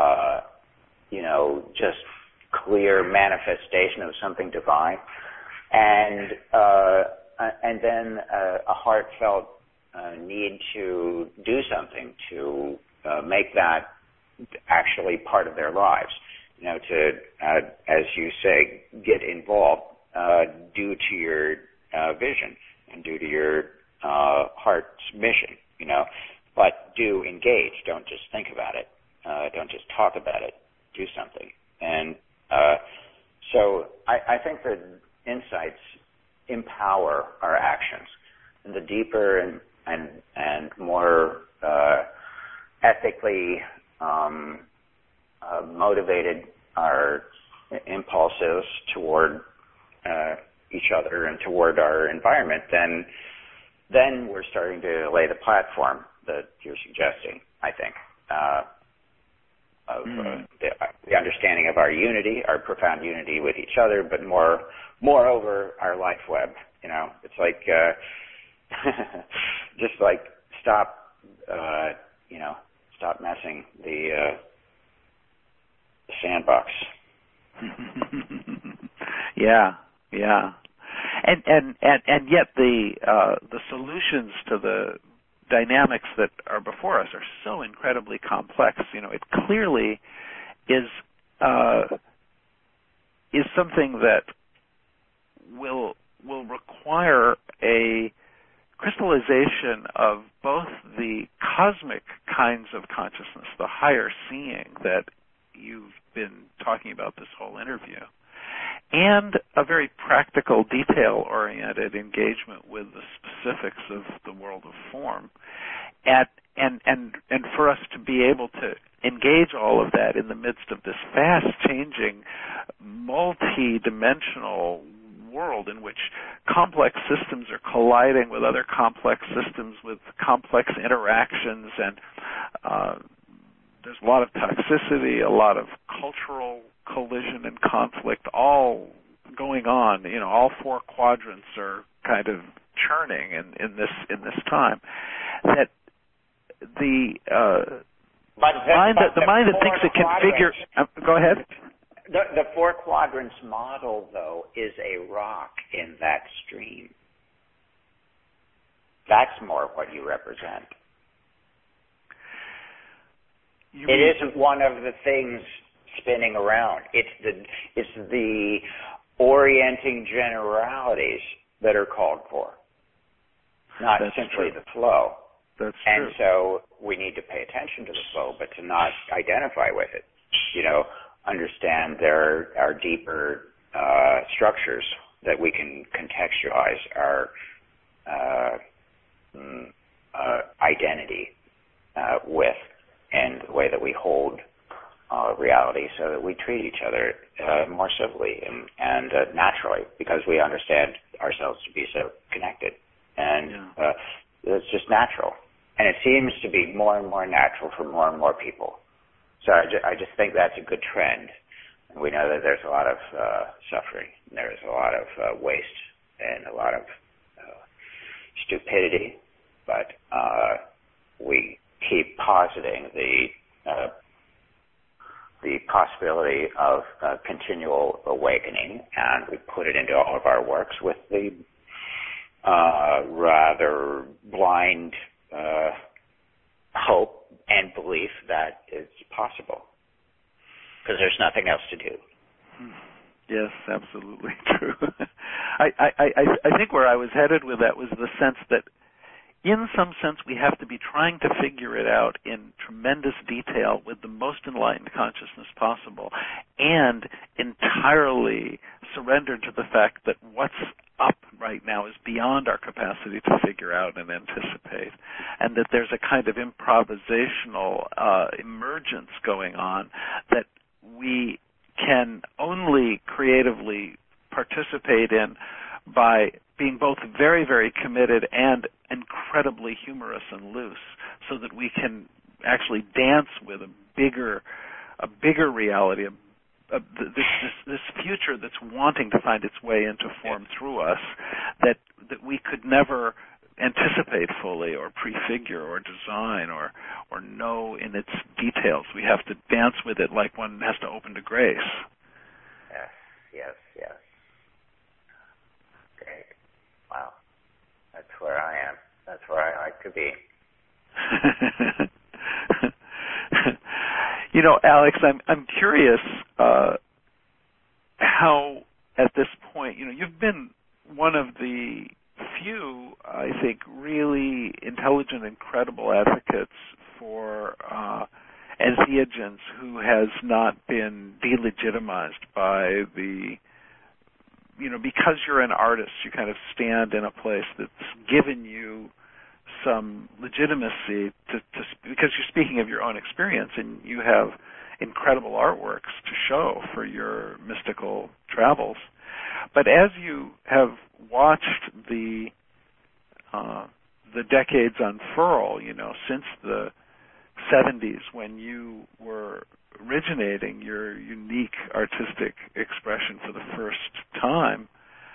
just clear manifestation of something divine, and then a heartfelt need to do something to make that actually part of their lives. To as you say, get involved due to your vision and due to your heart's mission. But do engage. Don't just think about it. Don't just talk about it. Do something. And so I think that insights empower our actions. And the deeper and more ethically motivated our impulses toward each other and toward our environment, then we're starting to lay the platform that you're suggesting, I think, of the understanding of our unity, our profound unity with each other, but moreover, our life web. It's like just like stop messing the sandbox. Yeah. And yet the solutions to the dynamics that are before us are so incredibly complex. It clearly is something that will require a crystallization of both the cosmic kinds of consciousness, the higher seeing that you've been talking about this whole interview, and a very practical, detail-oriented engagement with the specifics of the world of form. And for us to be able to engage all of that in the midst of this fast-changing, multi-dimensional world in which complex systems are colliding with other complex systems with complex interactions, and there's a lot of toxicity, a lot of cultural collision and conflict, all going on. All four quadrants are kind of churning in this time. That the mind that thinks it can figure. Go ahead. The four quadrants model, though, is a rock in that stream. That's more what you represent. It isn't one of the things spinning around. It's the orienting generalities that are called for, not simply the flow. That's true. And so we need to pay attention to the flow, but to not identify with it. Understand there are deeper structures that we can contextualize our identity with, and the way that we hold reality, so that we treat each other more civilly and naturally, because we understand ourselves to be so connected. And it's just natural. And it seems to be more and more natural for more and more people. So I just think that's a good trend. And we know that there's a lot of suffering. And there's a lot of waste and a lot of stupidity. But we keep positing the possibility of continual awakening, and we put it into all of our works with the rather blind hope and belief that it's possible, because there's nothing else to do. Yes, absolutely true. I think where I was headed with that was the sense that in some sense we have to be trying to figure it out in tremendous detail with the most enlightened consciousness possible, and entirely surrender to the fact that what's up right now is beyond our capacity to figure out and anticipate, and that there's a kind of improvisational emergence going on that we can only creatively participate in by being both very, very committed and incredibly humorous and loose, so that we can actually dance with a bigger reality, this future that's wanting to find its way into form through us, that we could never anticipate fully or prefigure or design or know in its details. We have to dance with it like one has to open to grace. Yes. Great. Wow. That's where I am. That's where I like to be. Alex, I'm curious how at this point, you've been one of the few, I think, really intelligent and credible advocates for entheogens who has not been delegitimized by because you're an artist, you kind of stand in a place that's given you some legitimacy because you're speaking of your own experience, and you have incredible artworks to show for your mystical travels. But as you have watched the decades unfurl, since the 70s, when you were originating your unique artistic expression for the first time,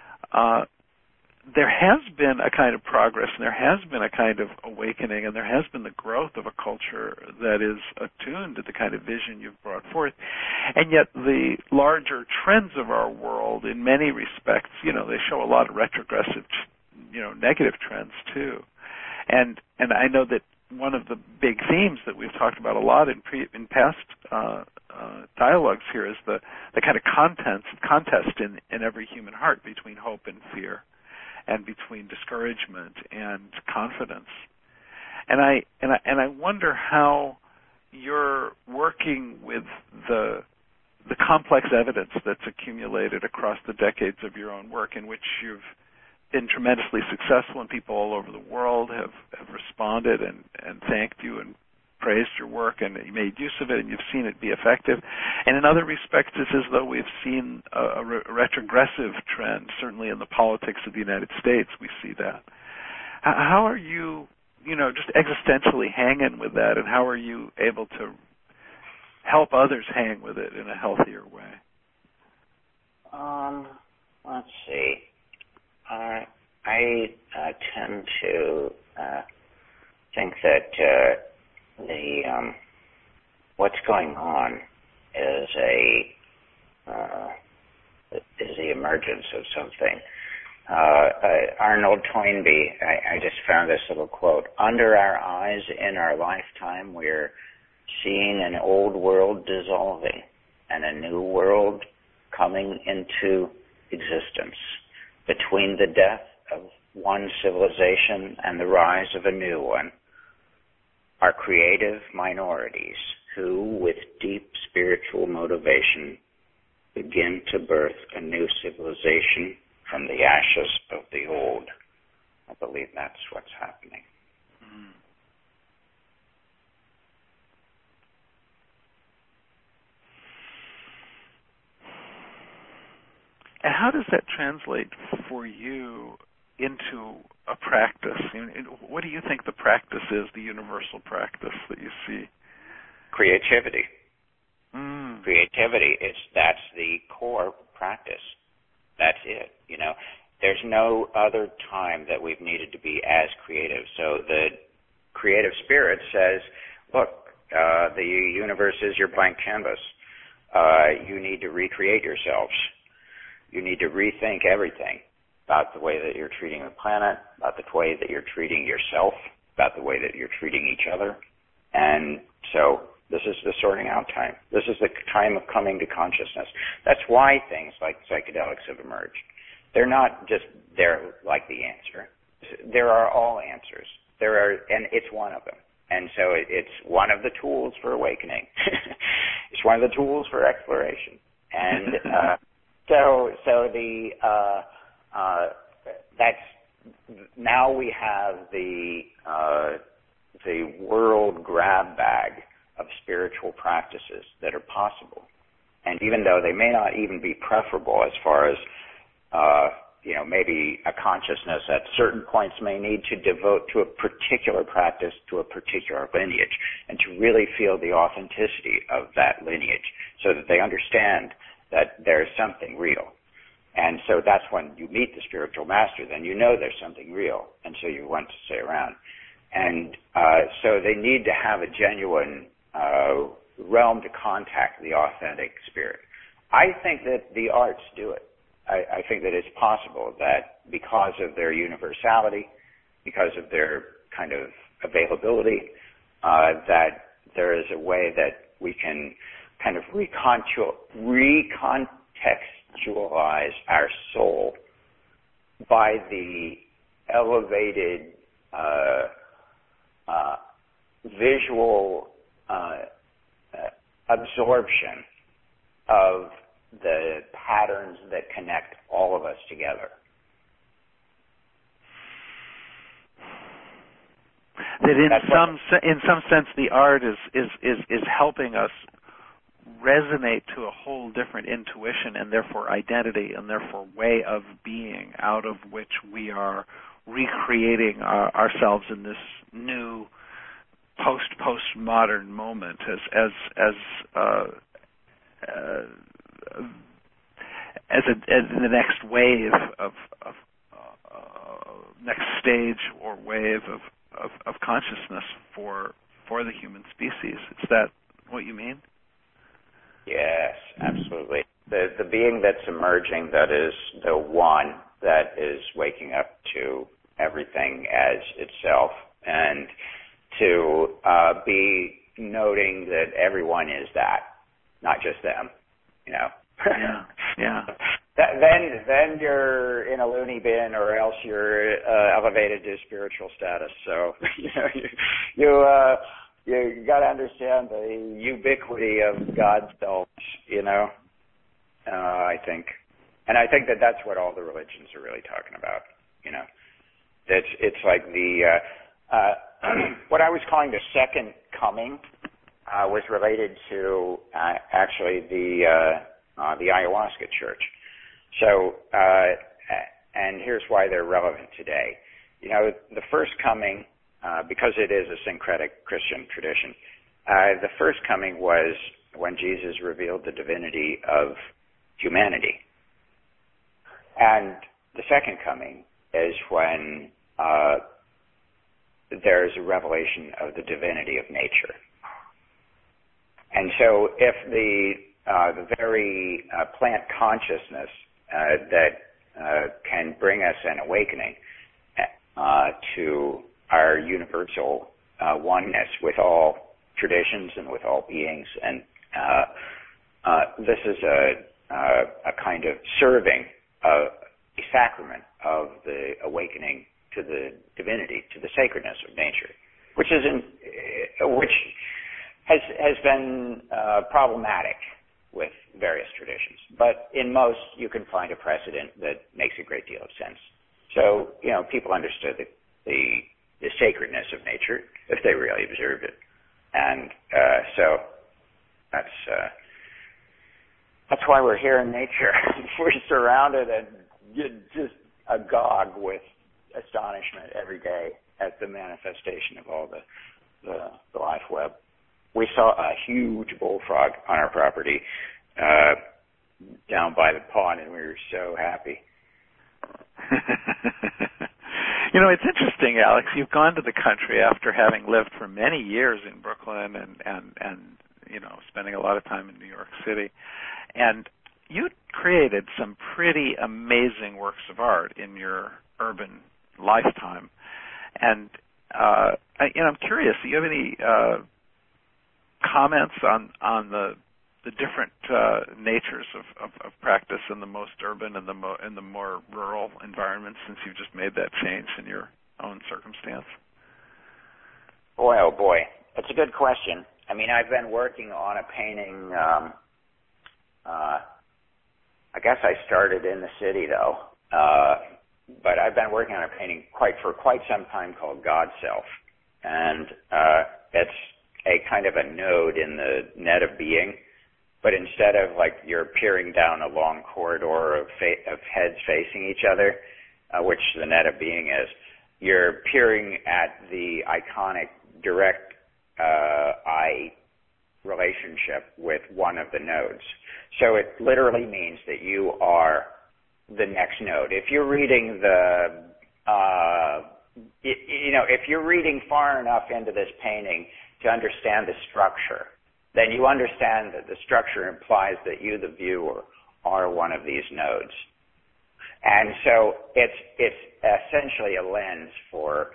there has been a kind of progress, and there has been a kind of awakening, and there has been the growth of a culture that is attuned to the kind of vision you've brought forth. And yet the larger trends of our world, in many respects, they show a lot of retrogressive, negative trends too. And I know that one of the big themes that we've talked about a lot in past dialogues here is the kind of contest in every human heart between hope and fear, and between discouragement and confidence. And I wonder how you're working with the complex evidence that's accumulated across the decades of your own work, in which you've been tremendously successful, and people all over the world have responded and thanked you and praised your work, and you made use of it, and you've seen it be effective. And in other respects, it's as though we've seen a retrogressive trend. Certainly in the politics of the United States, we see that. How are you, just existentially hanging with that, and how are you able to help others hang with it in a healthier way? Let's see. I tend to think that what's going on is emergence of something. Arnold Toynbee, I just found this little quote. Under our eyes in our lifetime, we're seeing an old world dissolving and a new world coming into existence. Between the death of one civilization and the rise of a new one are creative minorities who, with deep spiritual motivation, begin to birth a new civilization from the ashes of the old. I believe that's what's happening. Mm. And how does that translate for you into a practice? I mean, what do you think the practice is, the universal practice that you see? Creativity. Mm. Creativity. That's the core practice. That's it. There's no other time that we've needed to be as creative. So the creative spirit says, look, the universe is your blank canvas. You need to recreate yourselves. You need to rethink everything about the way that you're treating the planet, about the way that you're treating yourself, about the way that you're treating each other. And so this is the sorting out time. This is the time of coming to consciousness. That's why things like psychedelics have emerged. They're not just there like the answer. There are all answers. And it's one of them. And so it's one of the tools for awakening. It's one of the tools for exploration. And that's now we have the world grab bag of spiritual practices that are possible. And even though they may not even be preferable as far as maybe a consciousness at certain points may need to devote to a particular practice, to a particular lineage, and to really feel the authenticity of that lineage so that they understand that there's something real. And so that's when you meet the spiritual master, then you know there's something real, and so you want to stay around. And so they need to have a genuine realm to contact the authentic spirit. I think that the arts do it. I think that it's possible that because of their universality, because of their kind of availability, that there is a way that we can kind of recontextualize our soul by the elevated visual absorption of the patterns that connect all of us together. That in some sense the art is helping us resonate to a whole different intuition and therefore identity and therefore way of being out of which we are recreating ourselves in this new postmodern moment as the next wave of next stage or wave of consciousness for the human species. Is that what you mean? Yes, absolutely. The being that's emerging, that is the one that is waking up to everything as itself, and to be noting that everyone is that, not just them, Yeah. Then you're in a loony bin, or else you're elevated to spiritual status. So you got to understand the ubiquity of God's self. I think, and I think that that's what all the religions are really talking about. It's like the what I was calling the second coming was related to actually the ayahuasca church. So, and here's why they're relevant today. The first coming, because it is a syncretic Christian tradition, the first coming was when Jesus revealed the divinity of humanity. And the second coming is when there's a revelation of the divinity of nature. And so if the very plant consciousness that can bring us an awakening to our universal oneness with all traditions and with all beings. And this is a kind of serving, a sacrament of the awakening to the divinity, to the sacredness of nature, which has been problematic with various traditions. But in most, you can find a precedent that makes a great deal of sense. So, people understood the sacredness of nature if they really observed it. And so that's why we're here in nature. We're surrounded and just agog with astonishment every day at the manifestation of all the life web. We saw a huge bullfrog on our property down by the pond, and we were so happy. It's interesting, Alex. You've gone to the country after having lived for many years in Brooklyn and spending a lot of time in New York City. And you created some pretty amazing works of art in your urban lifetime. And I'm curious, do you have any comments on the different natures of practice in the most urban and the more rural environments, since you've just made that change in your own circumstance? Boy, oh boy, that's a good question. I mean, I've been working on a painting. I guess I started in the city though, but I've been working on a painting for quite some time called God Self, and it's a kind of a node in the net of being. But instead of like you're peering down a long corridor of heads facing each other, which the net of being is, you're peering at the iconic direct eye relationship with one of the nodes. So it literally means that you are the next node. If you're reading if you're reading far enough into this painting to understand the structure, then you understand that the structure implies that you, the viewer, are one of these nodes. And so it's essentially a lens for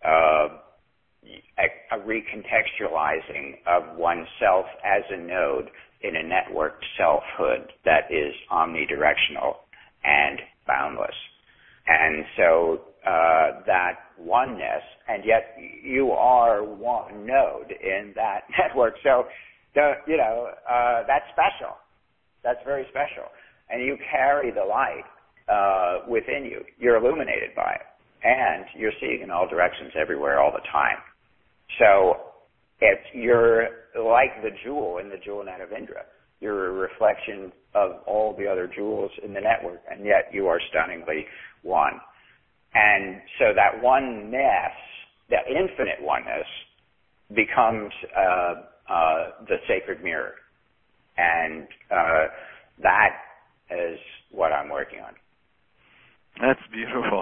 a recontextualizing of oneself as a node in a networked selfhood that is omnidirectional and boundless. And so that oneness, and yet you are one node in that network. So, that's special. That's very special. And you carry the light within you. You're illuminated by it. And you're seeing in all directions everywhere all the time. So you're like the jewel in the jewel net of Indra. You're a reflection of all the other jewels in the network, and yet you are stunningly one. And so that oneness, that infinite oneness, becomes the sacred mirror. And that is what I'm working on. That's beautiful.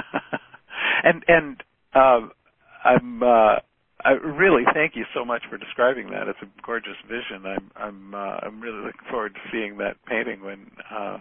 and I really thank you so much for describing that. It's a gorgeous vision. I'm really looking forward to seeing that painting when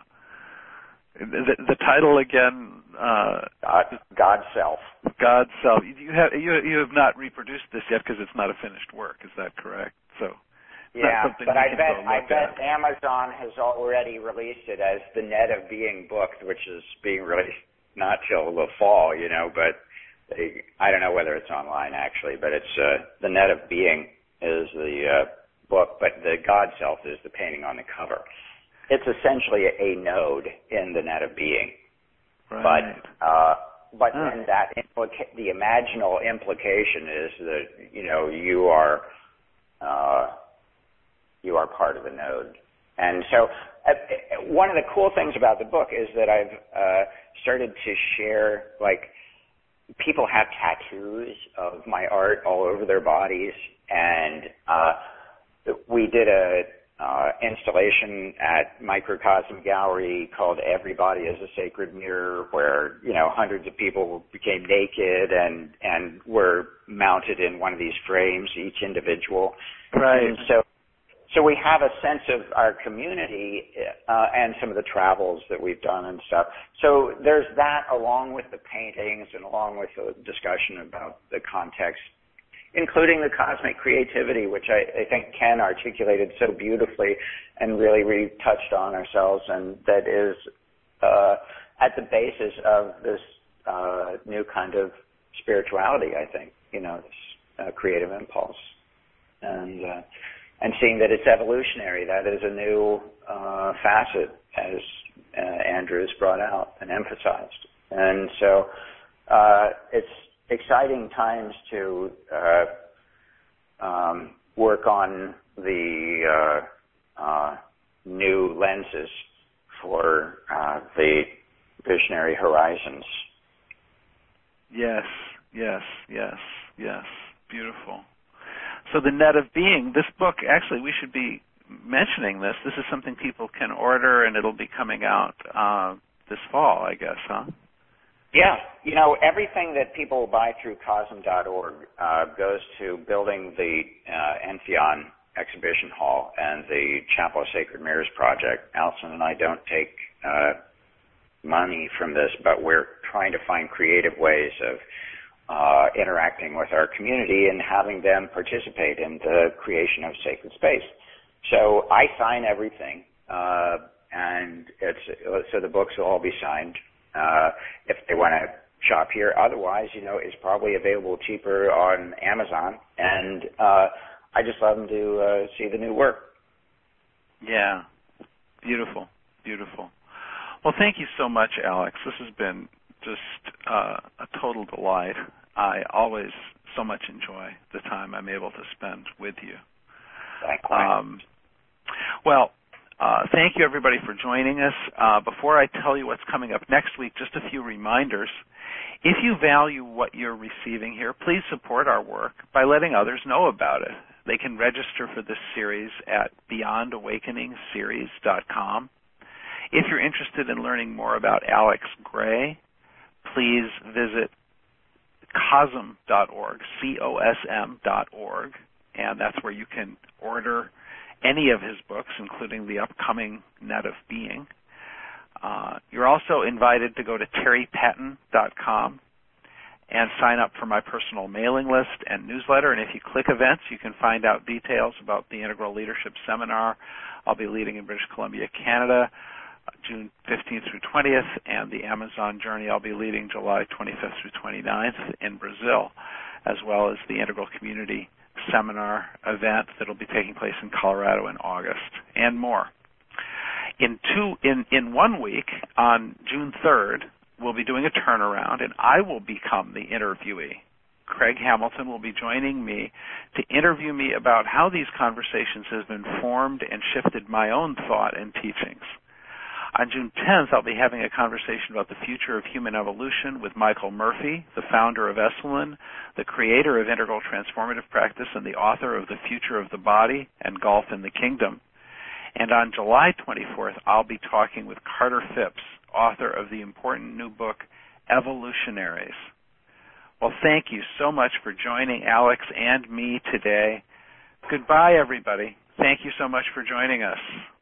the title again. God Self. God Self. You have not reproduced this yet because it's not a finished work. Is that correct? So. Yeah, but I bet Amazon has already released it as the Net of Being book, which is being released not till the fall, but I don't know whether it's online actually, but it's the Net of Being is the book, but the God Self is the painting on the cover. It's essentially a node in the Net of Being. Right. But then that the imaginal implication is that you are part of the node. And so one of the cool things about the book is that I've started to share, like, people have tattoos of my art all over their bodies, and we did a installation at Microcosm Gallery called Everybody is a Sacred Mirror, where hundreds of people became naked and were mounted in one of these frames, each individual. Right. And so so we have a sense of our community and some of the travels that we've done and stuff. So there's that, along with the paintings and along with the discussion about the context, including the cosmic creativity, which I think Ken articulated so beautifully and really touched on ourselves, and that is at the basis of this new kind of spirituality, I think, this creative impulse. And seeing that it's evolutionary, that is a new facet, as Andrew's brought out and emphasized. And so it's exciting times to work on the new lenses for the visionary horizons. Yes. Beautiful. So the Net of Being, this book, actually, we should be mentioning this. This is something people can order, and it'll be coming out this fall, I guess, huh? Yeah. Everything that people buy through Cosm.org goes to building the Entheon Exhibition Hall and the Chapel of Sacred Mirrors project. Alison and I don't take money from this, but we're trying to find creative ways of interacting with our community and having them participate in the creation of sacred space. So I sign everything, and so the books will all be signed if they want to shop here. Otherwise, it's probably available cheaper on Amazon, and I just love them to see the new work. Yeah, beautiful. Well, thank you so much, Alex. This has been just a total delight. I always so much enjoy the time I'm able to spend with you. Likewise. Thank you, everybody, for joining us. Before I tell you what's coming up next week, just a few reminders. If you value what you're receiving here, please support our work by letting others know about it. They can register for this series at beyondawakeningseries.com. If you're interested in learning more about Alex Grey, please visit cosm.org, COSM.org, and that's where you can order any of his books, including the upcoming Net of Being. You're also invited to go to terrypatton.com and sign up for my personal mailing list and newsletter. And if you click events, you can find out details about the Integral Leadership Seminar I'll be leading in British Columbia, Canada, June 15th through 20th, and the Amazon Journey I'll be leading July 25th through 29th in Brazil, as well as the Integral Community Seminar event that will be taking place in Colorado in August, and more. In 1 week, on June 3rd, we'll be doing a turnaround, and I will become the interviewee. Craig Hamilton will be joining me to interview me about how these conversations have informed and shifted my own thought and teachings. On June 10th, I'll be having a conversation about the future of human evolution with Michael Murphy, the founder of Esalen, the creator of Integral Transformative Practice, and the author of The Future of the Body and Golf in the Kingdom. And on July 24th, I'll be talking with Carter Phipps, author of the important new book, Evolutionaries. Well, thank you so much for joining Alex and me today. Goodbye, everybody. Thank you so much for joining us.